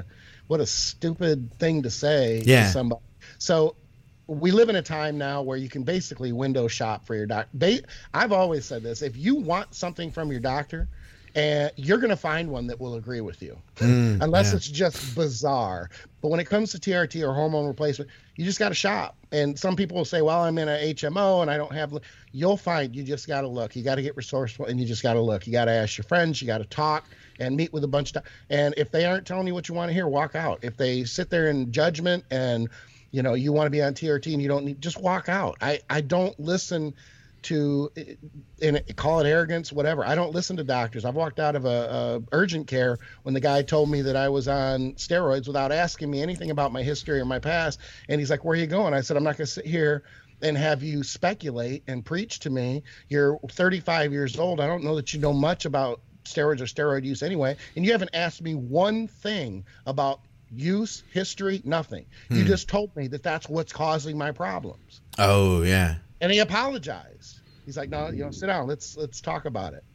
what a stupid thing to say Yeah. to somebody. So we live in a time now where you can basically window shop for your doctor. I've always said this: if you want something from your doctor, and you're going to find one that will agree with you, unless it's just bizarre. But when it comes to TRT or hormone replacement, you just got to shop. And some people will say, well, I'm in a HMO and I don't have, you'll find you just got to look. You got to get resourceful and you just got to look. You got to ask your friends, you got to talk and meet with a bunch of, and if they aren't telling you what you want to hear, walk out. If they sit there in judgment and, you know, you want to be on TRT and you don't need, just walk out. I don't listen to, and call it arrogance, whatever. I don't listen to doctors. I've walked out of a urgent care when the guy told me that I was on steroids without asking me anything about my history or my past. And he's like, where are you going? I said, I'm not going to sit here and have you speculate and preach to me. You're 35 years old. I don't know that you know much about steroids or steroid use anyway. And you haven't asked me one thing about use, history, nothing. You just told me that that's what's causing my problems. Oh, yeah. And he apologized. He's like, no, you know, sit down. Let's talk about it.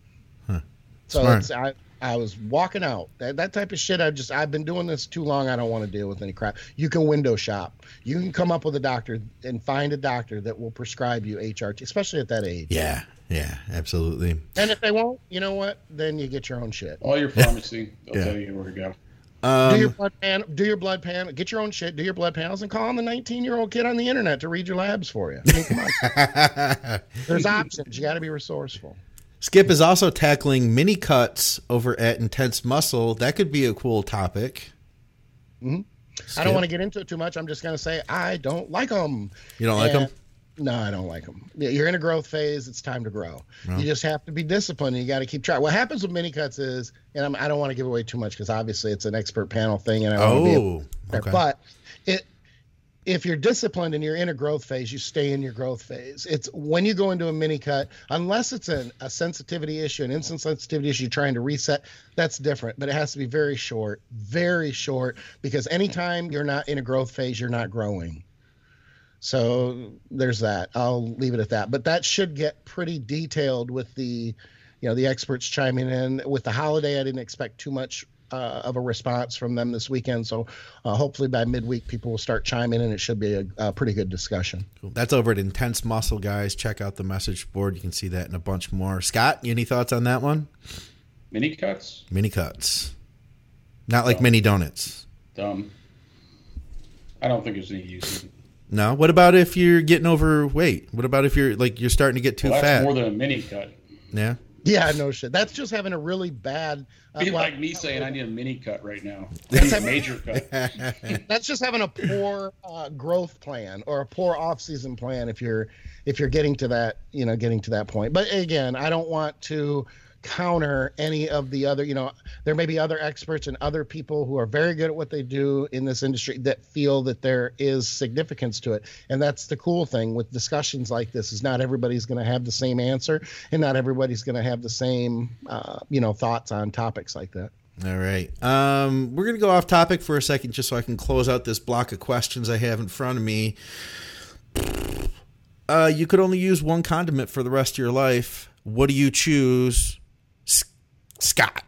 So I was walking out. That type of shit. I've been doing this too long. I don't want to deal with any crap. You can window shop. You can come up with a doctor and find a doctor that will prescribe you HRT, especially at that age. Yeah, absolutely. And if they won't, you know what? Then you get your own shit. All your pharmacy, they'll tell you where to go. Do your blood panel, get your own shit, do your blood panels, and call on the 19-year-old kid on the internet to read your labs for you. I mean, come on. There's options. You got to be resourceful. Skip is also tackling mini cuts over at Intense Muscle. That could be a cool topic. I don't want to get into it too much. I'm just going to say I don't like them. You don't like them? No, I don't like them. You're in a growth phase. It's time to grow. You just have to be disciplined, and you got to keep trying. What happens with mini cuts is, and I don't want to give away too much because obviously it's an expert panel thing, and I want to be able to, okay. But if you're disciplined and you're in a growth phase, you stay in your growth phase. It's when you go into a mini cut, unless it's a sensitivity issue, an instant sensitivity issue, you're trying to reset, that's different. But it has to be very short, because anytime you're not in a growth phase, you're not growing. So there's that. I'll leave it at that. But that should get pretty detailed with the experts chiming in. With the holiday, I didn't expect too much of a response from them this weekend. So hopefully by midweek, people will start chiming in. It should be a pretty good discussion. Cool. That's over at Intense Muscle, guys. Check out the message board. You can see that and a bunch more. Scott, any thoughts on that one? Mini cuts? Mini cuts. Not like mini donuts. Dumb. I don't think there's any use in it. No. What about if you're getting overweight? What about if you're starting to get too that's fat? More than a mini cut. Yeah. Yeah, no shit. That's just having a really bad. Be like me saying I need a mini cut right now. That's a major cut. That's just having a poor growth plan or a poor off-season plan if you're getting to that point. But again, I don't want to counter any of the other, there may be other experts and other people who are very good at what they do in this industry that feel that there is significance to it. And that's the cool thing with discussions like this, is not everybody's going to have the same answer and not everybody's going to have the same, thoughts on topics like that. All right. We're going to go off topic for a second just so I can close out this block of questions I have in front of me. You could only use one condiment for the rest of your life. What do you choose? Scott.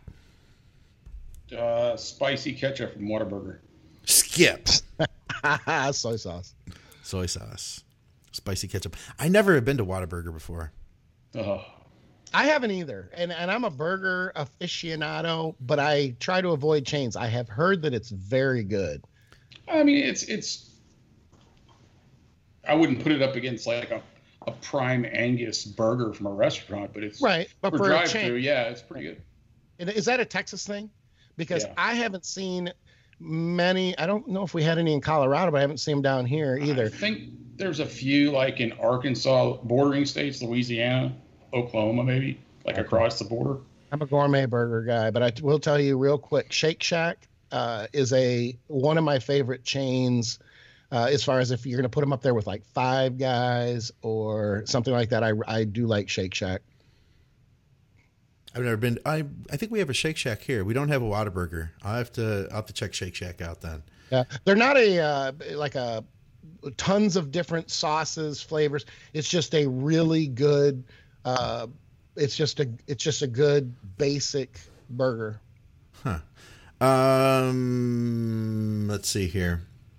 Spicy ketchup from Whataburger. Skip. Soy sauce. Soy sauce. Spicy ketchup. I never have been to Whataburger before. I haven't either. And I'm a burger aficionado, but I try to avoid chains. I have heard that it's very good. I mean, it's I wouldn't put it up against like a prime Angus burger from a restaurant, but it's right. But for drive a chain, through, yeah, it's pretty good. Is that a Texas thing? Because Yeah. I haven't seen many. I don't know if we had any in Colorado, but I haven't seen them down here either. I think there's a few like in Arkansas, bordering states, Louisiana, Oklahoma, maybe like across the border. I'm a gourmet burger guy, but I will tell you real quick, Shake Shack is one of my favorite chains. As far as if you're going to put them up there with like Five Guys or something like that, I do like Shake Shack. I've never been. I think we have a Shake Shack here. We don't have a Whataburger. I'll have to check Shake Shack out then. Yeah, they're not a tons of different sauces, flavors. It's just a really good. It's just a good basic burger. Huh. Let's see here.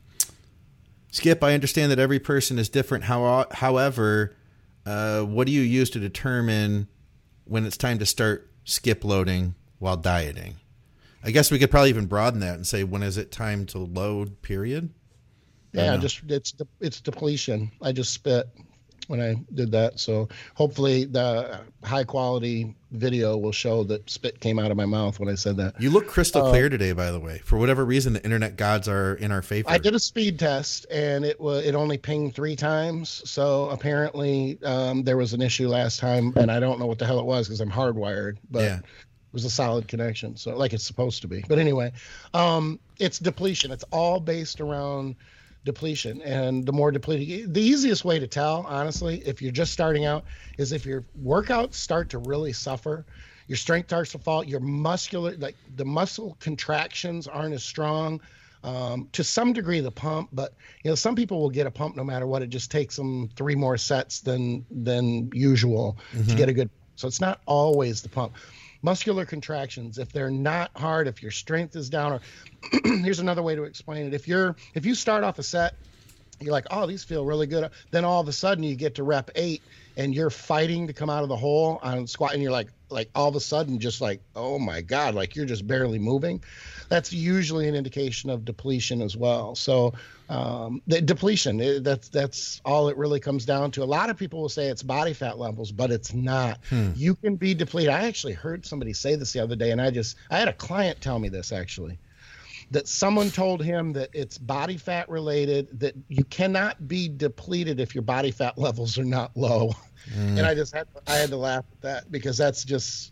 Skip, I understand that every person is different. However, what do you use to determine when it's time to start skip loading while dieting? I guess we could probably even broaden that and say, when is it time to load, period? Yeah, it's depletion. I just spit when I did that. So hopefully the high quality video will show that spit came out of my mouth when I said that. You look crystal clear today, by the way. For whatever reason, the internet gods are in our favor. I did a speed test and it only pinged 3 times. So apparently there was an issue last time and I don't know what the hell it was because I'm hardwired, but it was a solid connection. So like it's supposed to be. But anyway, it's depletion. It's all based around depletion, and the more depleted, the easiest way to tell, honestly, if you're just starting out, is if your workouts start to really suffer, your strength starts to fall, your the muscle contractions aren't as strong, to some degree the pump, but some people will get a pump no matter what. It just takes them 3 more sets than usual to get a good. So it's not always the pump. Muscular contractions, if they're not hard, if your strength is down, or here's another way to explain it. If you start off a set, you're like, oh, these feel really good. Then all of a sudden you get to rep 8 and you're fighting to come out of the hole on squat and you're like all of a sudden just like, oh my God, like you're just barely moving. That's usually an indication of depletion as well. So the depletion, that's all it really comes down to. A lot of people will say it's body fat levels, but it's not. You can be depleted. I actually heard somebody say this the other day, and I had a client tell me this actually, that someone told him that it's body fat related, that you cannot be depleted if your body fat levels are not low. And I had to laugh at that because that's just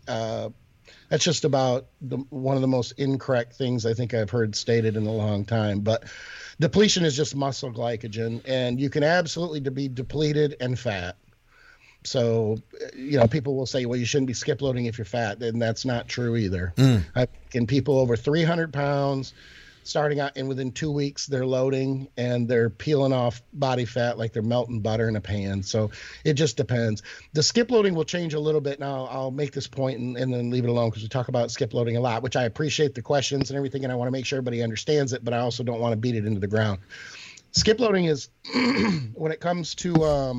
about one of the most incorrect things I think I've heard stated in a long time. But depletion is just muscle glycogen, and you can absolutely be depleted and fat. So, people will say, well, you shouldn't be skip loading if you're fat, and that's not true either. I've seen people over 300 pounds starting out, and within 2 weeks they're loading and they're peeling off body fat like they're melting butter in a pan. So it just depends. The skip loading will change a little bit. Now I'll make this point and then leave it alone because we talk about skip loading a lot, which I appreciate the questions and everything, and I want to make sure everybody understands it, but I also don't want to beat it into the ground. Skip loading is when it comes to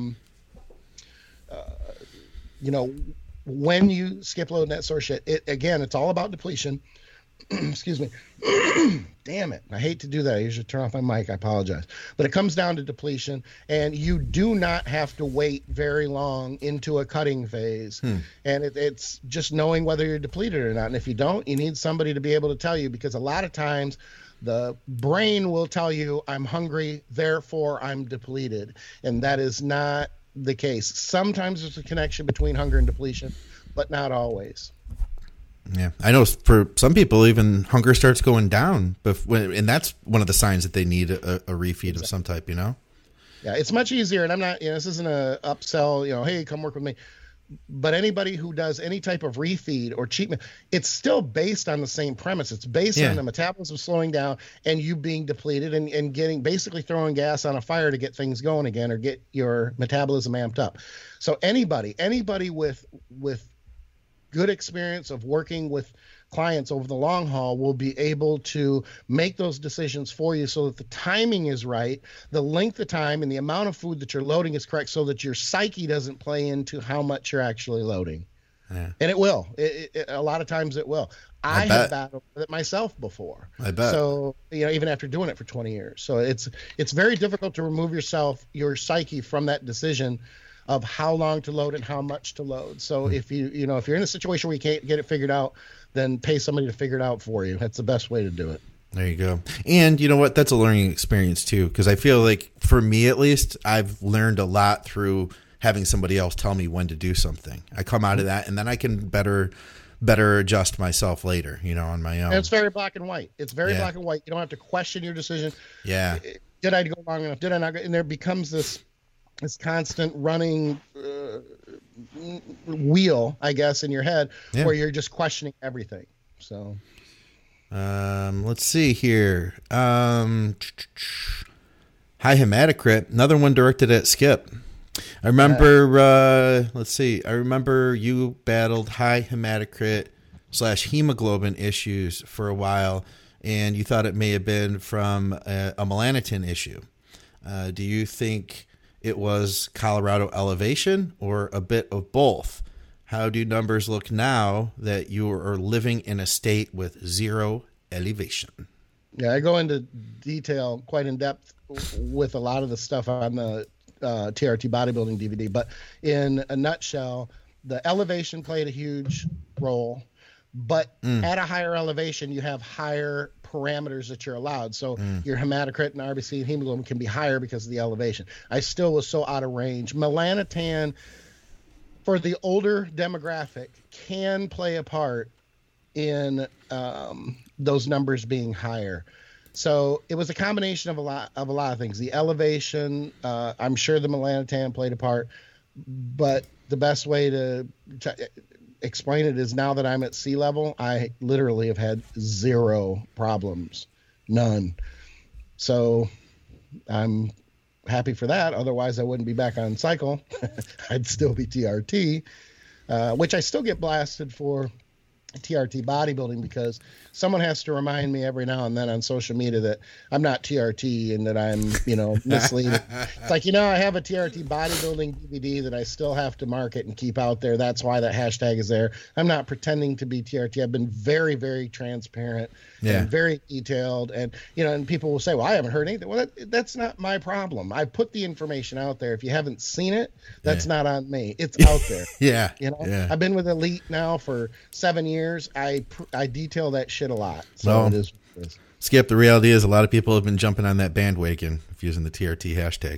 when you skip load and that sort of shit, it's all about depletion. Excuse me. Damn it. I hate to do that. I usually turn off my mic. I apologize. But it comes down to depletion, and you do not have to wait very long into a cutting phase. And it's just knowing whether you're depleted or not. And if you don't, you need somebody to be able to tell you, because a lot of times the brain will tell you, I'm hungry, therefore I'm depleted. And that is not the case. Sometimes there's a connection between hunger and depletion, but not always. Yeah, I know for some people, even hunger starts going down, and that's one of the signs that they need a refeed of some type, Yeah, it's much easier, and I'm not, this isn't a upsell, hey, come work with me. But anybody who does any type of refeed or cheat meal, it's still based on the same premise. It's based on the metabolism slowing down and you being depleted and basically throwing gas on a fire to get things going again or get your metabolism amped up. So anybody with good experience of working with clients over the long haul will be able to make those decisions for you so that the timing is right, the length of time and the amount of food that you're loading is correct, so that your psyche doesn't play into how much you're actually loading. Yeah. And it will. A lot of times it will. I have battled with it myself before. I bet. So, even after doing it for 20 years. So it's very difficult to remove your psyche from that decision of how long to load and how much to load. So if you're in a situation where you can't get it figured out, then pay somebody to figure it out for you. That's the best way to do it. There you go. And you know what? That's a learning experience too, because I feel like for me at least, I've learned a lot through having somebody else tell me when to do something. I come out of that and then I can better adjust myself later, on my own. And it's very black and white. It's very black and white. You don't have to question your decision. Yeah. Did I go long enough? Did I not go? And there becomes this constant running wheel, I guess, in your head where you're just questioning everything. So, let's see here. High hematocrit, another one directed at Skip. I remember, I remember you battled high hematocrit / hemoglobin issues for a while. and you thought it may have been from a melanotan issue. Do you think it was Colorado elevation or a bit of both? How do numbers look now that you are living in a state with zero elevation? Yeah, I go into detail quite in depth with a lot of the stuff on the TRT bodybuilding DVD, but in a nutshell, the elevation played a huge role, but at a higher elevation, you have higher parameters that you're allowed. So your hematocrit and RBC and hemoglobin can be higher because of the elevation. I still was so out of range. Melanotan, for the older demographic, can play a part in those numbers being higher. So it was a combination of a lot of things. The elevation, I'm sure the melanotan played a part, but the best way to explain it is now that I'm at sea level, I literally have had zero problems, none. So I'm happy for that. Otherwise, I wouldn't be back on cycle. I'd still be TRT, which I still get blasted for TRT bodybuilding because someone has to remind me every now and then on social media that I'm not TRT and that I'm, misleading. It's like, I have a TRT bodybuilding DVD that I still have to market and keep out there. That's why that hashtag is there. I'm not pretending to be TRT. I've been very, very transparent and very detailed. And, and people will say, well, I haven't heard anything. Well, that's not my problem. I put the information out there. If you haven't seen it, that's not on me. It's out there. I've been with Elite now for 7 years. I detail that shit a lot. So it is. Skip, the reality is a lot of people have been jumping on that bandwagon of using the TRT hashtag.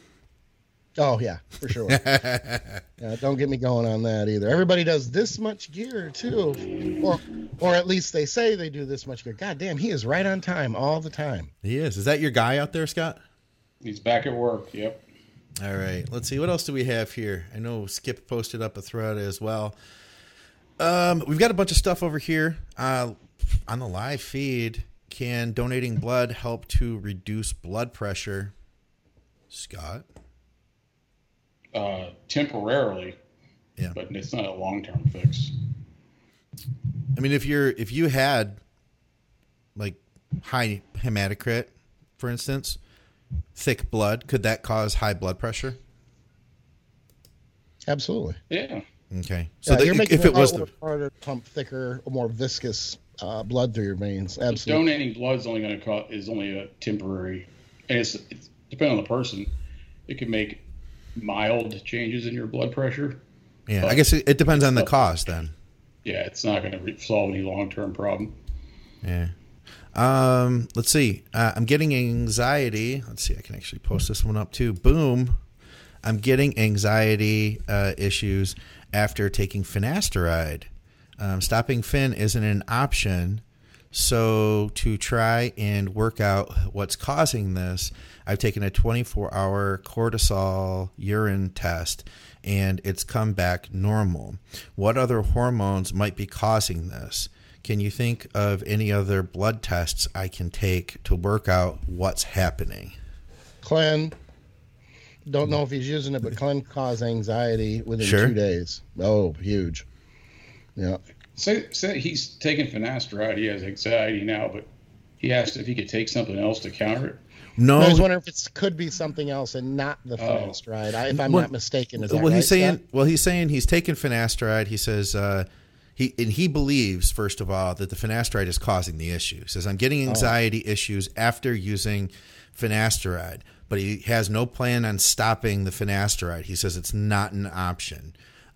Oh, yeah, for sure. Don't get me going on that either. Everybody does this much gear, too. Or at least they say they do this much gear. God damn, he is right on time all the time. He is. Is that your guy out there, Scott? He's back at work, yep. All right, let's see. What else do we have here? I know Skip posted up a thread as well. We've got a bunch of stuff over here on the live feed. Can donating blood help to reduce blood pressure? Scott? Temporarily, but it's not a long-term fix. I mean, if you had like high hematocrit, for instance, thick blood, could that cause high blood pressure? Absolutely. Yeah. Okay. So you're making if it was harder to pump thicker, more viscous blood through your veins. Absolutely. Donating blood is only a temporary, and it's depending on the person. It can make mild changes in your blood pressure. Yeah, I guess it depends on the cause then. Yeah, it's not going to solve any long-term problem. Yeah. Let's see. I'm getting anxiety. Let's see. I can actually post this one up too. Boom. I'm getting anxiety issues after taking finasteride. Stopping Fin isn't an option. So to try and work out what's causing this, I've taken a 24-hour cortisol urine test, and it's come back normal. What other hormones might be causing this? Can you think of any other blood tests I can take to work out what's happening? Clen. Don't know if he's using it, but Clen caused anxiety within 2 days. Oh, huge. Yeah. Say he's taking finasteride. He has anxiety now, but he asked if he could take something else to counter it. No, I was wondering if it could be something else and not the finasteride. If I'm not mistaken, is that right, he's saying. Scott? Well, he's saying he's taking finasteride. He says he believes, first of all, that the finasteride is causing the issue. He says I'm getting anxiety issues after using finasteride, but he has no plan on stopping the finasteride. He says it's not an option.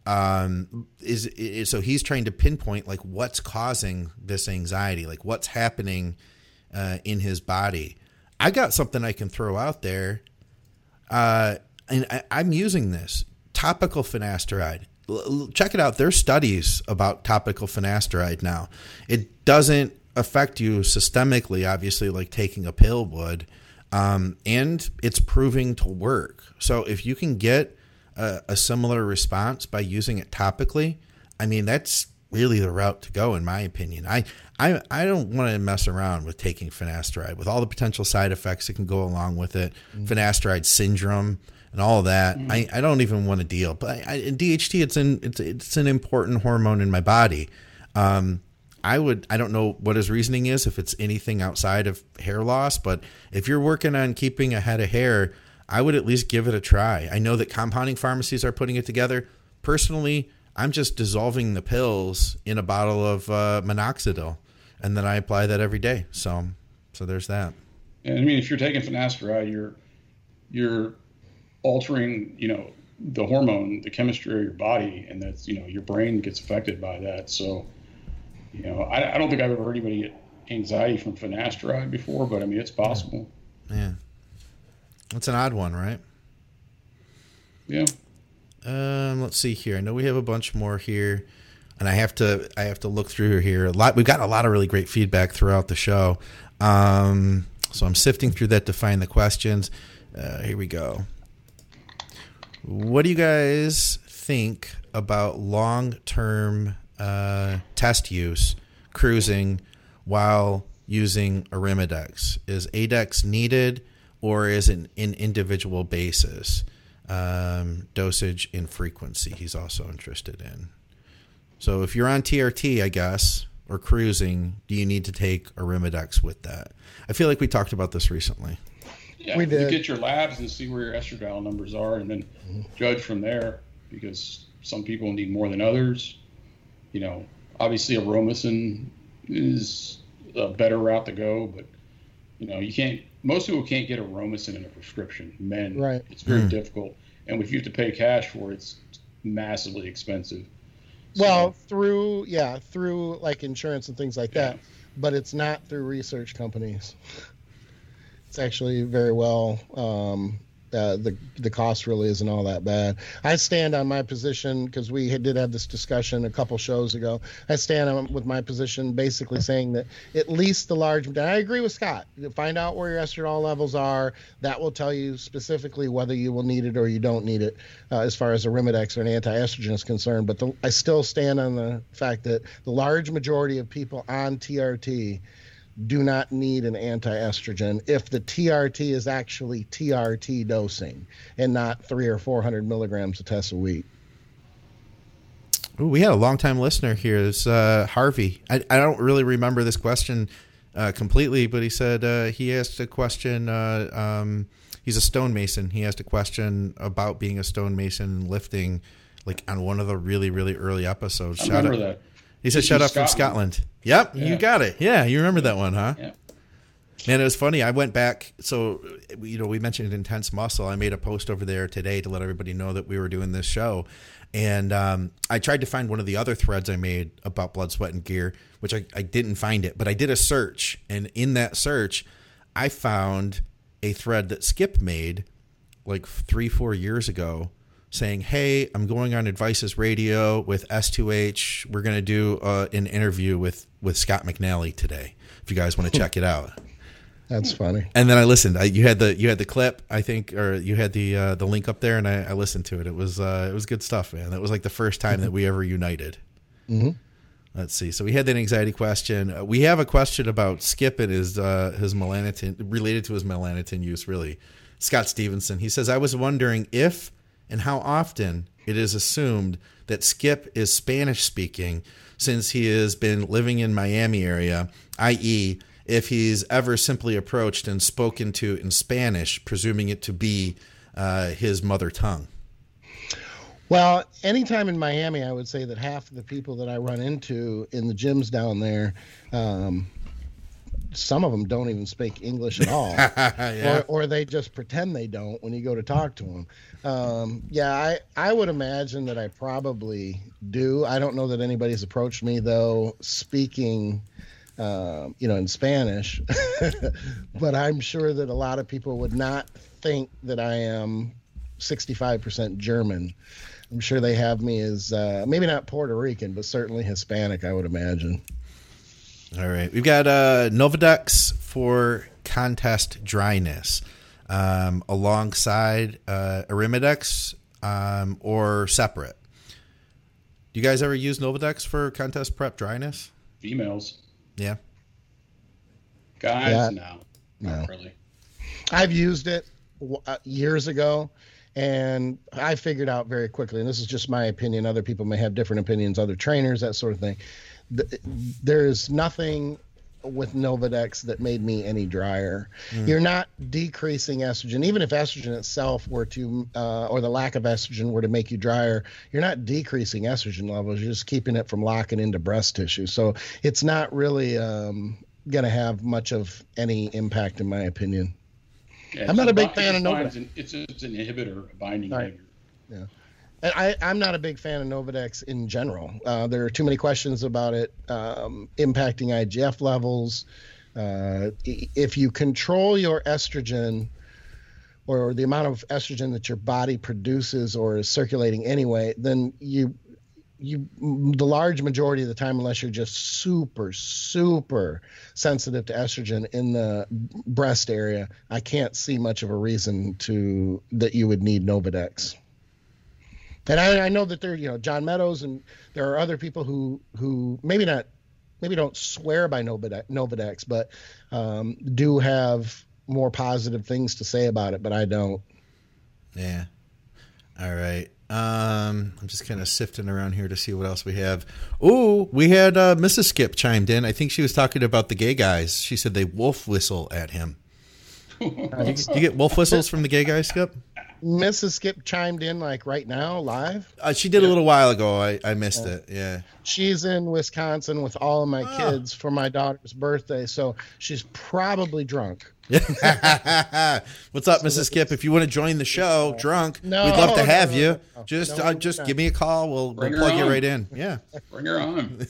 So he's trying to pinpoint like what's causing this anxiety, like what's happening in his body. I got something I can throw out there, and I'm using this topical finasteride. Check it out. There's studies about topical finasteride now. It doesn't affect you systemically, obviously, like taking a pill would, and it's proving to work. So if you can get a similar response by using it topically, I mean, that's really the route to go, in my opinion. I don't want to mess around with taking finasteride with all the potential side effects that can go along with it, finasteride syndrome and all of that. I don't even want to deal. But in DHT, it's an important hormone in my body. I I don't know what his reasoning is, if it's anything outside of hair loss, but if you're working on keeping a head of hair, I would at least give it a try. I know that compounding pharmacies are putting it together. Personally, I'm just dissolving the pills in a bottle of minoxidil, and then I apply that every day. So there's that. And I mean, if you're taking finasteride, you're altering, the hormone, the chemistry of your body, and that's, your brain gets affected by that. So, I don't think I've ever heard anybody get anxiety from finasteride before, but I mean, it's possible. Yeah. That's an odd one, right? Yeah. Let's see here. I know we have a bunch more here, and I have to look through here. We've got a lot of really great feedback throughout the show. So I'm sifting through that to find the questions. Here we go. What do you guys think about long-term test use, cruising, while using Arimidex? Is ADEX needed, or is it an individual basis? Dosage and frequency he's also interested in. So if you're on TRT, I guess, or cruising, do you need to take Arimidex with that? I feel like we talked about this recently. Yeah, you get your labs and see where your estradiol numbers are, and then judge from there, because some people need more than others. Obviously Aromacin is a better route to go, but most people can't get Aromacin in a prescription. Men, right? It's very difficult, and if you have to pay cash for it, it's massively expensive. Well, through like insurance and things like that, but it's not through research companies. It's actually very well. The cost really isn't all that bad. I stand on my position, because we did have this discussion a couple shows ago. I stand on with my position, basically saying that at least the large. And I agree with Scott. Find out where your estradiol levels are. That will tell you specifically whether you will need it or you don't need it, as far as Arimidex or an anti-estrogen is concerned. But I still stand on the fact that the large majority of people on TRT do not need an anti-estrogen if the TRT is actually TRT dosing and not 300 or 400 milligrams of test a week. Ooh, we had a long-time listener here. It's Harvey. I don't really remember this question completely, but he said he asked a question. He's a stonemason. He asked a question about being a stonemason and lifting, like on one of the really, really early episodes. I remember that. He said, "Shout out from Scotland." Yep, yeah. You got it. Yeah, you remember that one, huh? Yeah. Man, it was funny. I went back. So, we mentioned Intense Muscle. I made a post over there today to let everybody know that we were doing this show. And I tried to find one of the other threads I made about Blood, Sweat, and Gear, which I didn't find it. But I did a search. And in that search, I found a thread that Skip made like 3-4 years ago, saying, "Hey, I'm going on Advices Radio with S2H. We're going to do an interview with Scott McNally today, if you guys want to check it out." That's funny. And then I listened. You had the clip, I think, or you had the link up there, and I listened to it. It was good stuff, man. That was like the first time that we ever united. Mm-hmm. Let's see. So we had that anxiety question. We have a question about Skip and his melanotin, related to his melanotin use, really. Scott Stevenson. He says, "I was wondering if and how often it is assumed that Skip is Spanish speaking, since he has been living in Miami area, i.e., if he's ever simply approached and spoken to in Spanish, presuming it to be his mother tongue." Well, anytime in Miami, I would say that half of the people that I run into in the gyms down there, some of them don't even speak English at all. Yeah. or they just pretend they don't when you go to talk to them. I would imagine that I probably do. I don't know that anybody's approached me, though, speaking in Spanish, but I'm sure that a lot of people would not think that I am 65% German. I'm sure they have me as maybe not Puerto Rican, but certainly Hispanic, I would imagine. All right. We've got Novadex for contest dryness alongside Arimidex or separate. Do you guys ever use Novadex for contest prep dryness? Females. Yeah. Guys, no. Not really. I've used it years ago, and I figured out very quickly, and this is just my opinion, other people may have different opinions, other trainers, that sort of thing, there's nothing with Novadex that made me any drier. You're not decreasing estrogen. Even if estrogen itself were to, or the lack of estrogen were to make you drier, you're not decreasing estrogen levels. You're just keeping it from locking into breast tissue. So it's not really going to have much of any impact, in my opinion. Yeah, I'm not a big fan of Novadex. It's an inhibitor, a binding inhibitor. Yeah. And I'm not a big fan of Novadex in general. There are too many questions about it impacting IGF levels. If you control your estrogen or the amount of estrogen that your body produces or is circulating anyway, then you the large majority of the time, unless you're just super sensitive to estrogen in the breast area, I can't see much of a reason that you would need Novadex. And I know that there, John Meadows, and there are other people who maybe don't swear by Novadex, but do have more positive things to say about it, but I don't. Yeah. All right. I'm just kind of sifting around here to see what else we have. Oh, we had Mrs. Skip chimed in. I think she was talking about the gay guys. She said they wolf whistle at him. Do you get wolf whistles from the gay guys, Skip? Mrs. Skip chimed in like right now, live. She did a little while ago. I missed it. Yeah. She's in Wisconsin with all of my kids for my daughter's birthday, so she's probably drunk. What's up, Mrs. Skip? If you want to join the show drunk, we'd love to have you. Just give me a call. We'll plug you right in. Yeah. Bring her on.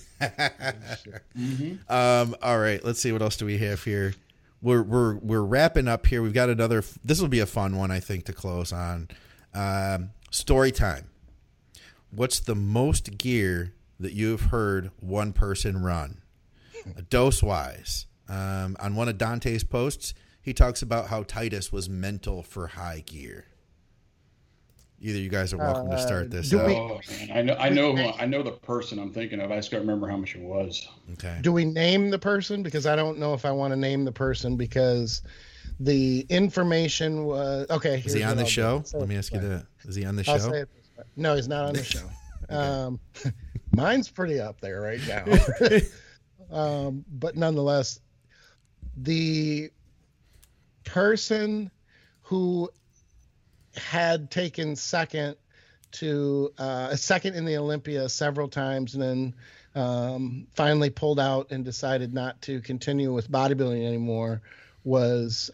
All right. Let's see. What else do we have here? We're wrapping up here. We've got another. This will be a fun one, I think, to close on. Story time. What's the most gear that you've heard one person run, dose wise? On one of Dante's posts, he talks about how Titus was mental for high gear. Either you guys are welcome to start this. Man, I know the person I'm thinking of. I just can't remember how much it was. Okay. Do we name the person? Because I don't know if I want to name the person because the information was okay. Is he on the show? Let me ask you that. Is he on the show? I'll say it this way. No, he's not on the show. Mine's pretty up there right now. But nonetheless, the person who had taken second in the Olympia several times and then finally pulled out and decided not to continue with bodybuilding anymore was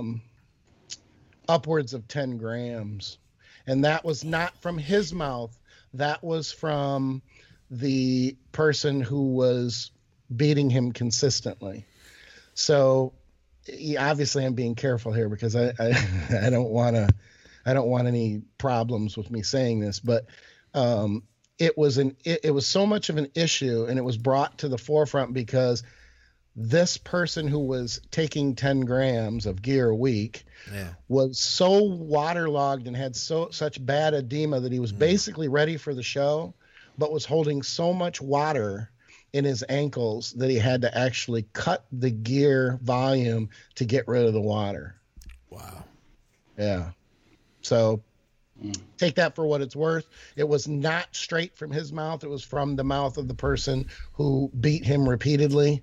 upwards of 10 grams. And that was not from his mouth. That was from the person who was beating him consistently. So obviously I'm being careful here because I don't want any problems with me saying this, but it was so much of an issue, and it was brought to the forefront because this person who was taking 10 grams of gear a week was so waterlogged and had such bad edema that he was basically ready for the show, but was holding so much water in his ankles that he had to actually cut the gear volume to get rid of the water. Wow. Yeah. So take that for what it's worth. It was not straight from his mouth. It was from the mouth of the person who beat him repeatedly.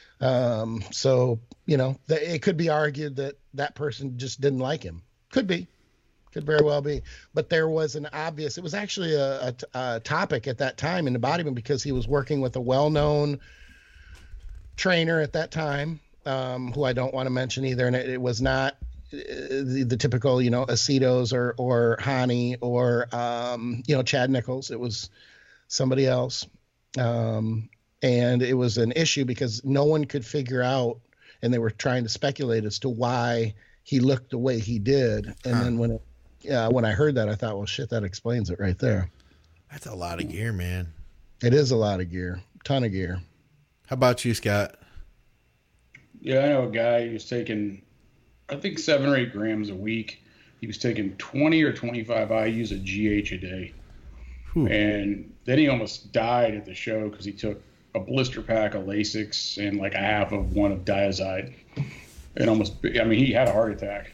So, it could be argued that person just didn't like him. Could very well be. But there was it was actually a topic at that time in the bodybuilding because he was working with a well-known trainer at that time, who I don't want to mention either. And it was not the typical, Acetos or Hani or, Chad Nichols. It was somebody else. And it was an issue because no one could figure out, and they were trying to speculate as to why he looked the way he did. And then when I heard that, I thought, well, shit, that explains it right there. That's a lot of gear, man. It is a lot of gear, ton of gear. How about you, Scott? Yeah, I know a guy who was taking, I think 7 or 8 grams a week. He was taking 20 or 25 IUs of GH a day. Whew. And then he almost died at the show because he took a blister pack of Lasix and like a half of one of Diazide. And he had a heart attack.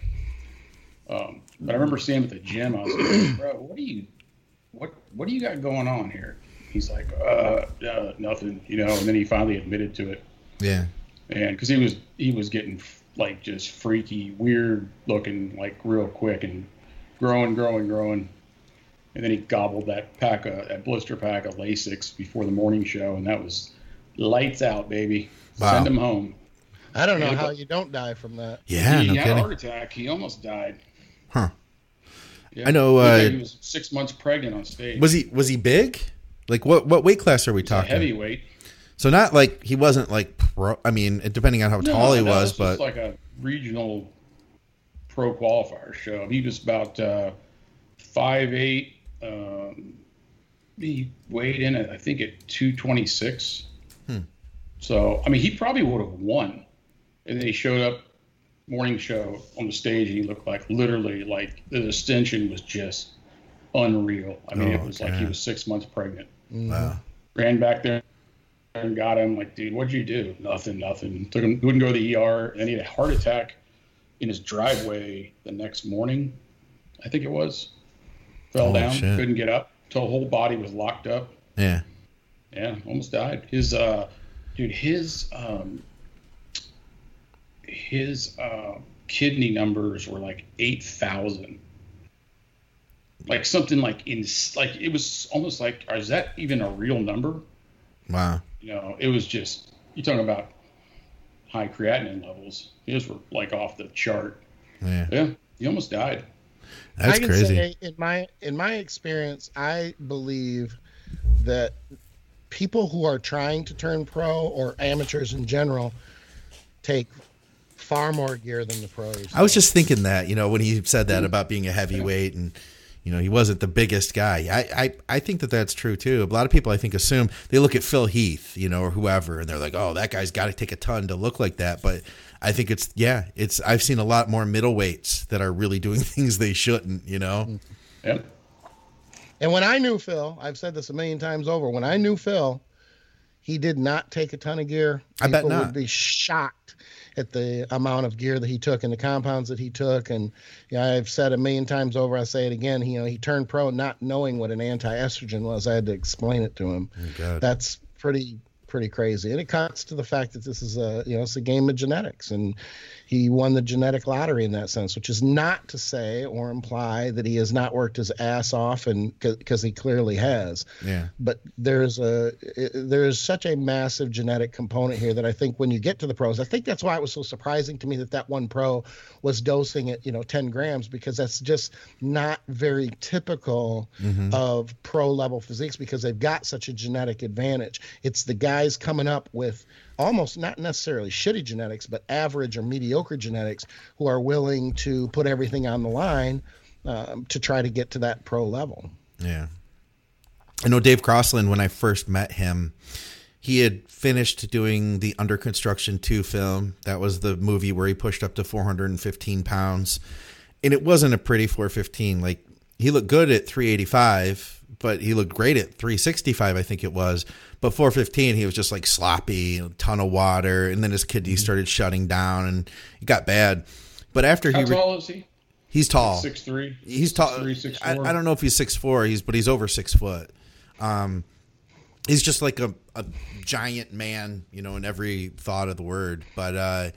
But I remember seeing him at the gym. I was like, bro, what do you got going on here? He's like, nothing, you know. And then he finally admitted to it. Yeah. And because he was getting like just freaky, weird looking, like real quick and growing. And then he gobbled that blister pack of Lasix before the morning show, and that was lights out, baby. Wow. Send him home. I don't know how you don't die from that. Yeah, He no had kidding. a heart attack. He almost died. Huh. Yeah. I know. He was 6 months pregnant on stage. Was he big? Like what weight class are we He's a talking? heavyweight. So not like he wasn't like pro. I mean, depending on how tall he was, this but like a regional pro qualifier show. He was about 5'8". He weighed in at, I think, at 226. So I mean, he probably would have won. And then he showed up morning show on the stage, and he looked like literally like the distension was just unreal. I mean, it was like he was 6 months pregnant. wow. Ran back there and got him. Like, dude, what'd you do? Nothing. Took him, wouldn't go to the ER, and then he had a heart attack in his driveway the next morning. I think it was. Fell Holy down, shit. couldn't get up. Till the whole body was locked up. Yeah. Yeah, almost died. His kidney numbers were like 8,000. Like something like it was almost like, is that even a real number? Wow. You know, it was just, you're talking about high creatinine levels. His were like off the chart. Yeah. He almost died. That's I can crazy. say in my experience, I believe that people who are trying to turn pro, or amateurs in general, take far more gear than the pros. I was just thinking that, you know, when he said that about being a heavyweight and, you know, he wasn't the biggest guy. I think that that's true too. A lot of people, I think, assume they look at Phil Heath, you know, or whoever, and they're like, oh, that guy's got to take a ton to look like that. But I think I've seen a lot more middleweights that are really doing things they shouldn't, you know? Yep. And when I knew Phil, I've said this a million times over, when I knew Phil, he did not take a ton of gear. I bet People not. would be shocked at the amount of gear that he took and the compounds that he took. And I've said a million times over, I say it again, he turned pro not knowing what an anti-estrogen was. I had to explain it to him. Oh, God. That's pretty crazy. And it cuts to the fact that this is it's a game of genetics, and he won the genetic lottery in that sense, which is not to say or imply that he has not worked his ass off, and because he clearly has. Yeah. But there is such a massive genetic component here that I think when you get to the pros, I think that's why it was so surprising to me that one pro was dosing at 10 grams, because that's just not very typical of pro level physiques, because they've got such a genetic advantage. It's the guys coming up with almost not necessarily shitty genetics, but average or mediocre genetics, who are willing to put everything on the line to try to get to that pro level. Yeah. I know Dave Crossland, when I first met him, he had finished doing the Under Construction 2 film. That was the movie where he pushed up to 415 pounds. And it wasn't a pretty 415. Like, he looked good at 385, but he looked great at 365, I think it was. But 415, he was just like sloppy, a ton of water. And then his kidneys started shutting down and it got bad. But after How tall is he? He's tall. 6'3"? He's tall. 6'4"? I don't know if he's 6'4", but he's over 6 foot. He's just like a giant man, in every thought of the word. But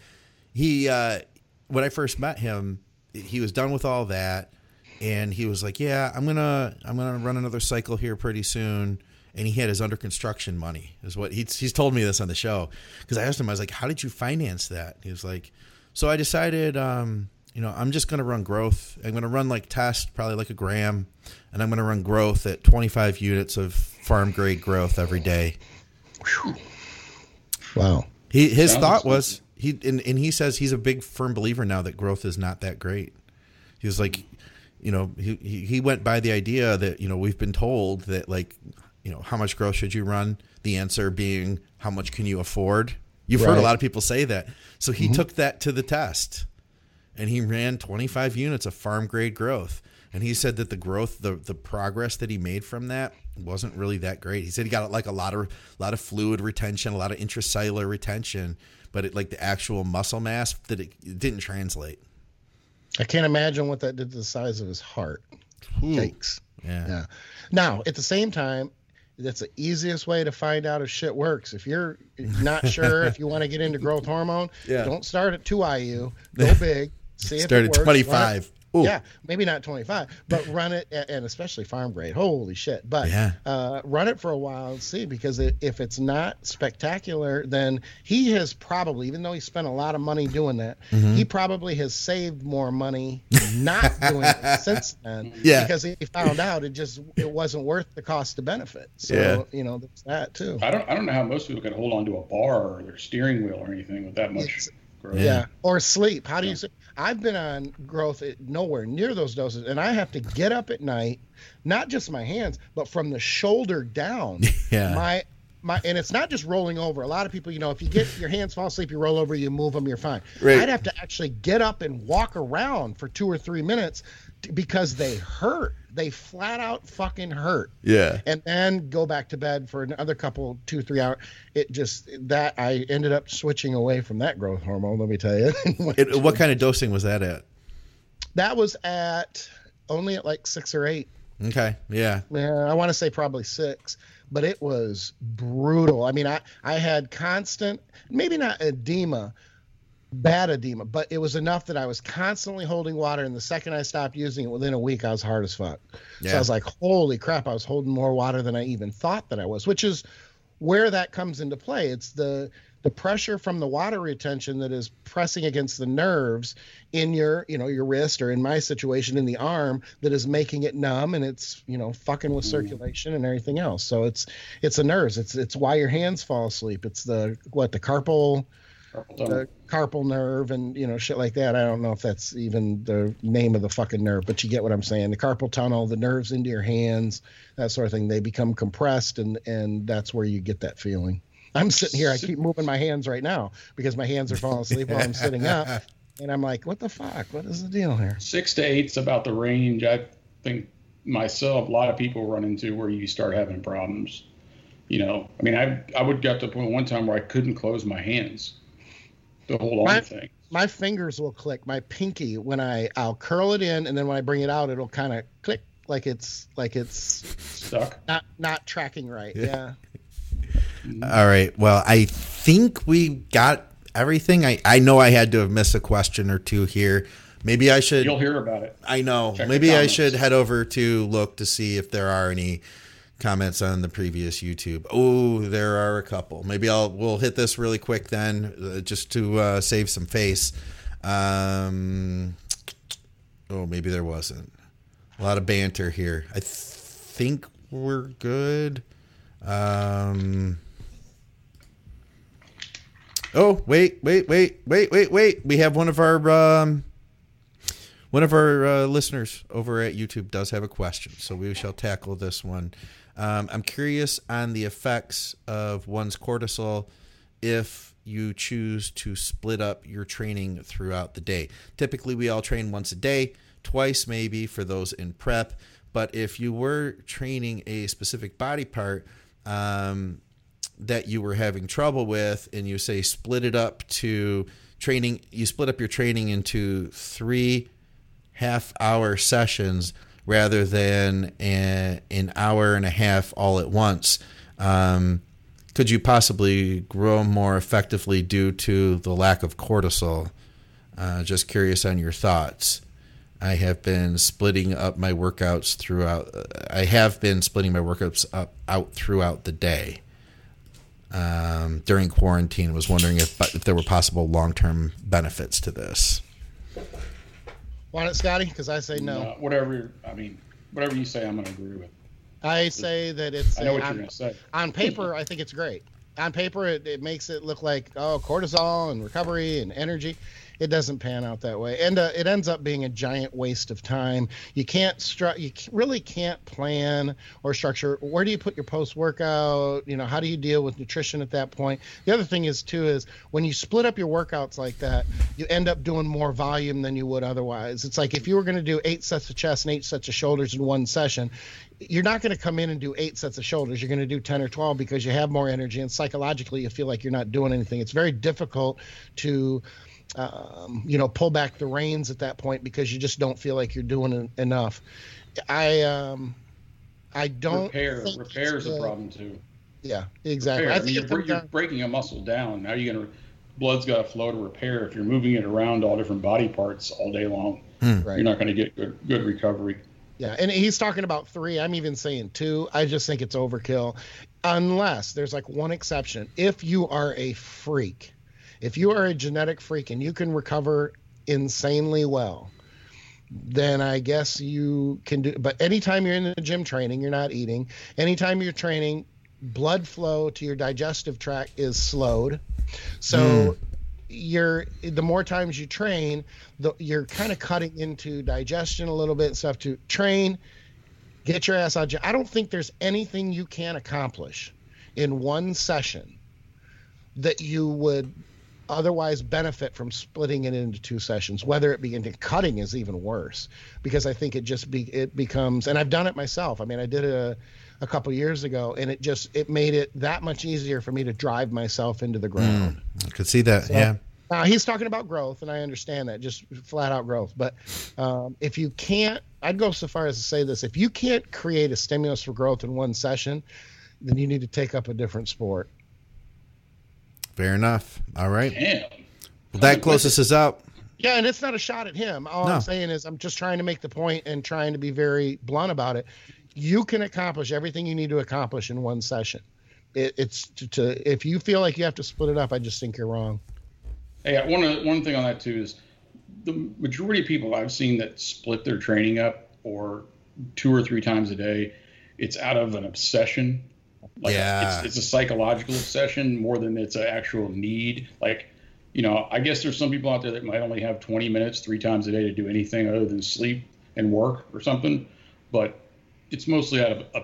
when I first met him, he was done with all that, and he was like, "Yeah, I'm gonna run another cycle here pretty soon." And he had his under construction money, is what he's told me this on the show. Because I asked him, I was like, "How did you finance that?" He was like, "So I decided, I'm just going to run growth. I'm going to run like test, probably like a gram, and I'm going to run growth at 25 units of farm grade growth every day." Wow. His thought was he says he's a big firm believer now that growth is not that great. He was like, he went by the idea that, we've been told that, like, how much growth should you run? The answer being, how much can you afford? You've heard a lot of people say that. So he took that to the test, and he ran 25 units of farm grade growth. And he said that the growth, the progress that he made from that wasn't really that great. He said he got like a lot of fluid retention, a lot of intracellular retention, but like the actual muscle mass, that it didn't translate. I can't imagine what that did to the size of his heart. Ooh. Yikes. Yeah. Now, at the same time, That's the easiest way to find out if shit works. If you're not sure if you want to get into growth hormone, don't start at 2 IU. Go big. See if Start it at works. 25. Ooh. Yeah, maybe not 25, but run it, and especially farm grade. Holy shit! But run it for a while and see, because if it's not spectacular, then he has probably, even though he spent a lot of money doing that, he probably has saved more money not doing it since then. Yeah, because he found out it wasn't worth the cost to benefit. So there's that too. I don't know how most people can hold on to a bar or their steering wheel or anything with that much. Or sleep. How do you sleep? I've been on growth at nowhere near those doses, and I have to get up at night, not just my hands, but from the shoulder down. My and it's not just rolling over. A lot of people, if you get your hands fall asleep, you roll over, you move them, you're fine. Right. I'd have to actually get up and walk around for 2 or 3 minutes because they hurt. They flat out fucking hurt. Yeah. And then go back to bed for another couple, 2-3 hours. I ended up switching away from that growth hormone, let me tell you. What kind of dosing was that at? That was only at like 6 or 8. Okay. Yeah. I want to say probably 6, but it was brutal. I mean, I had constant, maybe not bad edema, but it was enough that I was constantly holding water, and the second I stopped using it, within a week, I was hard as fuck. So I was like, holy crap, I was holding more water than I even thought that I was, which is where that comes into play. It's the pressure from the water retention that is pressing against the nerves in your wrist, or in my situation, in the arm, that is making it numb, and it's, fucking with circulation and everything else. So it's the nerves. It's why your hands fall asleep. It's the carpal nerve and shit like that. I don't know if that's even the name of the fucking nerve, but you get what I'm saying. The carpal tunnel, the nerves into your hands, that sort of thing, they become compressed, and that's where you get that feeling. I'm sitting here, I keep moving my hands right now because my hands are falling asleep while I'm sitting up, and I'm like, what the fuck? What is the deal here? 6 to 8 is about the range I think myself, a lot of people run into where you start having problems. I mean, I would get to the point one time where I couldn't close my hands to hold on to things. My fingers will click. My pinky, I'll curl it in, and then when I bring it out, it'll kind of click like it's stuck, not tracking right. Yeah. All right. Well, I think we got everything. I know I had to have missed a question or two here. Maybe I should. You'll hear about it. I know. Maybe I should head over to look to see if there are any comments on the previous YouTube. Oh, there are a couple. Maybe we'll hit this really quick then, just to save some face. Maybe there wasn't. A lot of banter here. I think we're good. Wait. We have one of our listeners over at YouTube does have a question, so we shall tackle this one. I'm curious on the effects of one's cortisol if you choose to split up your training throughout the day. Typically, we all train once a day, twice maybe for those in prep. But if you were training a specific body part that you were having trouble with, and you say split it up to training, you split up your training into 3 half-hour sessions rather than an hour and a half all at once. Could you possibly grow more effectively due to the lack of cortisol? Just curious on your thoughts. I have been splitting up my workouts out throughout the day during quarantine. Was wondering if there were possible long-term benefits to this. Want it, Scotty? Because I say no. Whatever you say, I'm going to agree with. I say that it's. I know what you're going to say. On paper, I think it's great. On paper, it makes it look like cortisol and recovery and energy. It doesn't pan out that way, and it ends up being a giant waste of time. You really can't plan or structure. Where do you put your post workout? How do you deal with nutrition at that point? The other thing is when you split up your workouts like that, you end up doing more volume than you would otherwise. It's like if you were going to do 8 sets of chest and 8 sets of shoulders in one session, you're not going to come in and do 8 sets of shoulders. You're going to do 10 or 12 because you have more energy, and psychologically you feel like you're not doing anything. It's very difficult to pull back the reins at that point because you just don't feel like you're doing enough. I I don't repair is a problem too. Yeah, exactly. I mean, you're breaking a muscle down. Now blood's got to flow to repair. If you're moving it around all different body parts all day long, right, you're not going to get good recovery. Yeah, and he's talking about 3. I'm even saying 2. I just think it's overkill, unless there's like one exception. If you are a freak, if you are a genetic freak and you can recover insanely well, then I guess you can do. But anytime you're in the gym training, you're not eating. Anytime you're training, blood flow to your digestive tract is slowed. So the more times you train, you're kind of cutting into digestion a little bit and stuff. To train, get your ass out. I don't think there's anything you can accomplish in one session that you would otherwise benefit from splitting it into 2 sessions. Whether it be into cutting is even worse, because I think it becomes, and I've done it myself. I mean, I did it a couple years ago, and it made it that much easier for me to drive myself into the ground. I could see that. So, yeah. He's talking about growth, and I understand that, just flat out growth. But if you can't, I'd go so far as to say this: if you can't create a stimulus for growth in one session, then you need to take up a different sport. Fair enough. All right. Damn. Well, that closes us out. Yeah, and it's not a shot at him. All I'm saying is I'm just trying to make the point and trying to be very blunt about it. You can accomplish everything you need to accomplish in one session. If you feel like you have to split it up, I just think you're wrong. Hey, one thing on that too is the majority of people I've seen that split their training up or 2 or 3 times a day, it's out of an obsession. Like it's a psychological obsession more than it's an actual need. Like, I guess there's some people out there that might only have 20 minutes 3 times a day to do anything other than sleep and work or something, but it's mostly out of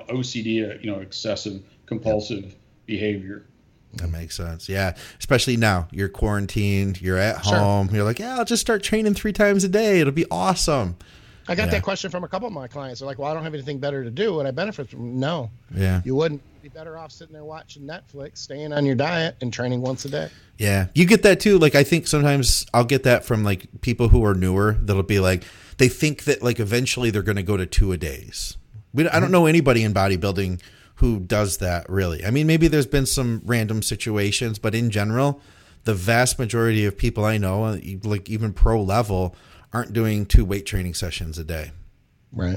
OCD, excessive compulsive behavior. That makes sense. Yeah. Especially now you're quarantined, you're at home. You're like, I'll just start training 3 times a day. It'll be awesome. I got that question from a couple of my clients. They're like, well, I don't have anything better to do. Would I benefit from? No. Yeah. You wouldn't. Be better off sitting there watching Netflix, staying on your diet, and training once a day. Yeah. You get that too. Like, I think sometimes I'll get that from like people who are newer that'll be like, they think that like eventually they're going to go to 2-a-days. I don't know anybody in bodybuilding who does that really. I mean, maybe there's been some random situations, but in general, the vast majority of people I know, like even pro level, aren't doing 2 weight training sessions a day. Right.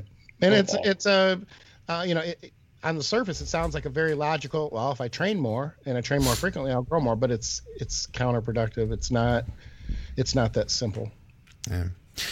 And on the surface, it sounds like a very logical, well, if I train more and I train more frequently, I'll grow more, but it's counterproductive. It's not that simple. Yeah.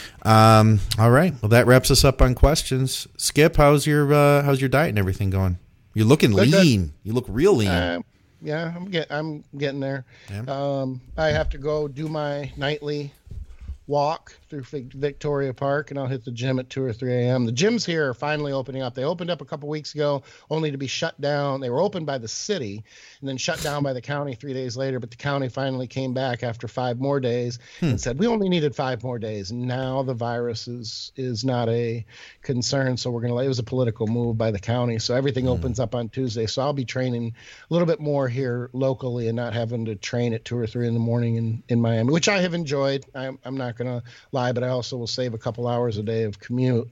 All right. Well, that wraps us up on questions. Skip, how's your diet and everything going? You're looking lean. Good. You look real lean. Yeah, I'm getting there. Yeah. I have to go do my nightly walk through Victoria Park, and I'll hit the gym at 2 or 3 a.m. The gyms here are finally opening up. They opened up a couple weeks ago, only to be shut down. They were opened by the city and then shut down by the county 3 days later, but the county finally came back after 5 more days and said, we only needed 5 more days. And now the virus is not a concern, so it was a political move by the county. So everything opens up on Tuesday. So I'll be training a little bit more here locally and not having to train at 2 or 3 in the morning in Miami, which I have enjoyed. I'm not going to lie, but I also will save a couple hours a day of commute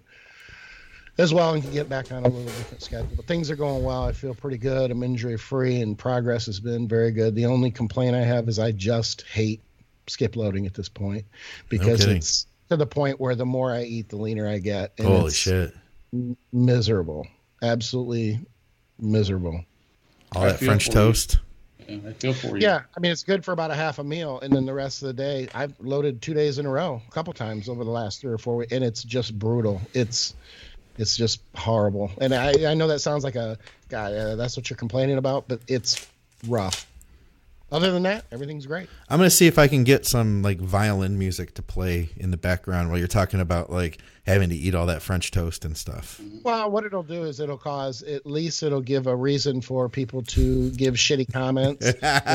as well and can get back on a little different schedule. But things are going well. I feel pretty good. I'm injury free and progress has been very good. The only complaint I have is I just hate skip loading at this point because it's to the point where the more I eat, the leaner I get. And holy shit. Miserable. Absolutely miserable. All that French toast. I feel for you. Yeah, I mean, it's good for about a half a meal, and then the rest of the day, I've loaded 2 days in a row, a couple times over the last 3 or 4 weeks, and it's just brutal. It's just horrible. And I know that sounds like that's what you're complaining about, but it's rough. Other than that, everything's great. I'm going to see if I can get some like violin music to play in the background while you're talking about like having to eat all that French toast and stuff. Well, what it'll do is it'll give a reason for people to give shitty comments.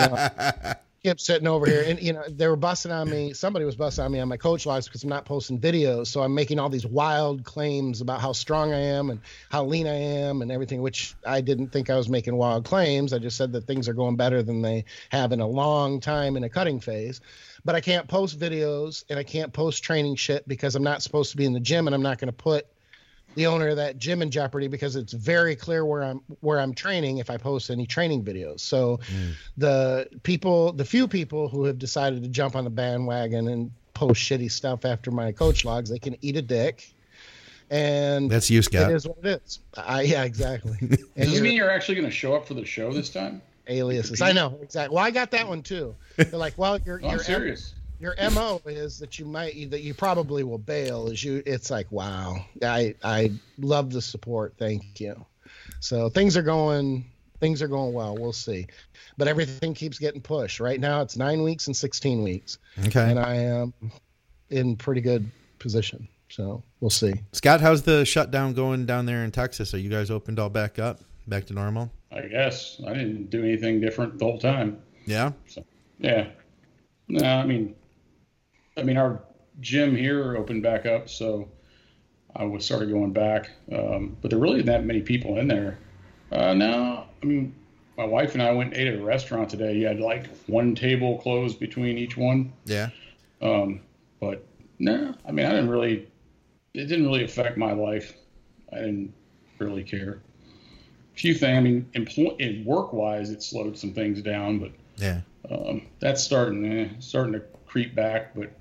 Skip sitting over here, and they were busting on me. Somebody was busting on me on my coach lives because I'm not posting videos, so I'm making all these wild claims about how strong I am and how lean I am and everything, which I didn't think I was making wild claims. I just said that things are going better than they have in a long time in a cutting phase. But I can't post videos and I can't post training shit because I'm not supposed to be in the gym, and I'm not going to put the owner of that gym in jeopardy because it's very clear where I'm training if I post any training videos. So the few people who have decided to jump on the bandwagon and post shitty stuff after my coach logs, they can eat a dick. And that's you, Scott. It is what it is. Yeah, exactly. And does this mean you're actually going to show up for the show this time? Aliases. I know, exactly. Well, I got that one too. They're like, well, I'm serious. Your MO is that you probably will bail. It's like, wow, I love the support. Thank you. So things are going well. We'll see, but everything keeps getting pushed. Right now it's 9 weeks and 16 weeks. Okay. And I am in pretty good position. So we'll see. Scott, how's the shutdown going down there in Texas? Are you guys opened all back up, back to normal? I guess I didn't do anything different the whole time. Yeah. So, yeah. No, I mean, our gym here opened back up, so I started going back. But there really isn't that many people in there. No, I mean, my wife and I went and ate at a restaurant today. You had like one table closed between each one. Yeah. But no, I mean, it didn't really affect my life. I didn't really care. A few things, I mean, work-wise, it slowed some things down, but yeah, that's starting to creep back. But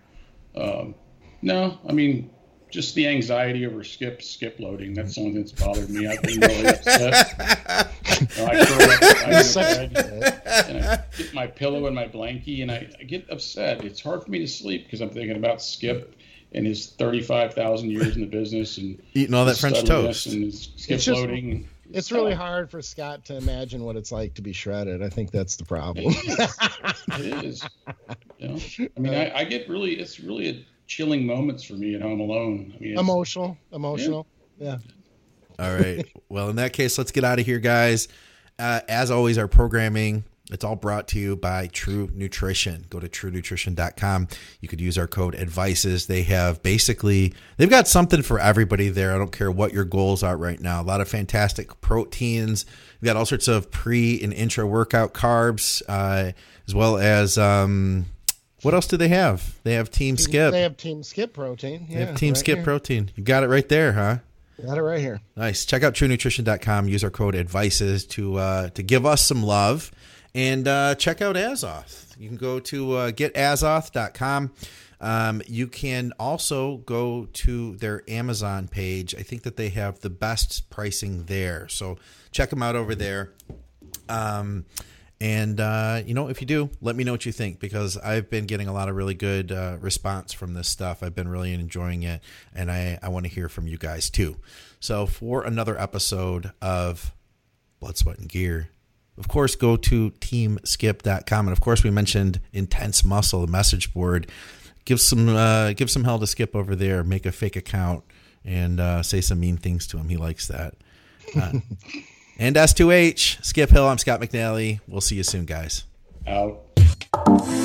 no, I mean, just the anxiety over skip loading. That's something that's bothered me. I've been really upset. I curl up beside my bed, and I get my pillow and my blankie, and I get upset. It's hard for me to sleep because I'm thinking about Skip and his 35,000 years in the business and eating all that French toast and his skip loading. It's really hard for Scott to imagine what it's like to be shredded. I think that's the problem. It is. You know? I mean, it's really a chilling moments for me at home alone. I mean, emotional. Yeah. All right. Well, in that case, let's get out of here, guys. As always, our programming, it's all brought to you by True Nutrition. Go to truenutrition.com. You could use our code ADVICES. They've got something for everybody there. I don't care what your goals are right now. A lot of fantastic proteins. We've got all sorts of pre and intra workout carbs, as well as, what else do they have? They have Team Skip. They have Team Skip protein. Yeah, they have Team Skip protein. You got it right there, huh? Got it right here. Nice. Check out truenutrition.com. Use our code ADVICES to give us some love. And check out Azoth. You can go to getazoth.com. You can also go to their Amazon page. I think that they have the best pricing there. So check them out over there. If you do, let me know what you think, because I've been getting a lot of really good response from this stuff. I've been really enjoying it, and I want to hear from you guys too. So for another episode of Blood, Sweat, and Gear, of course, go to teamskip.com. And of course, we mentioned Intense Muscle, the message board. Give some hell to Skip over there. Make a fake account and say some mean things to him. He likes that. And S2H, Skip Hill, I'm Scott McNally. We'll see you soon, guys. Out.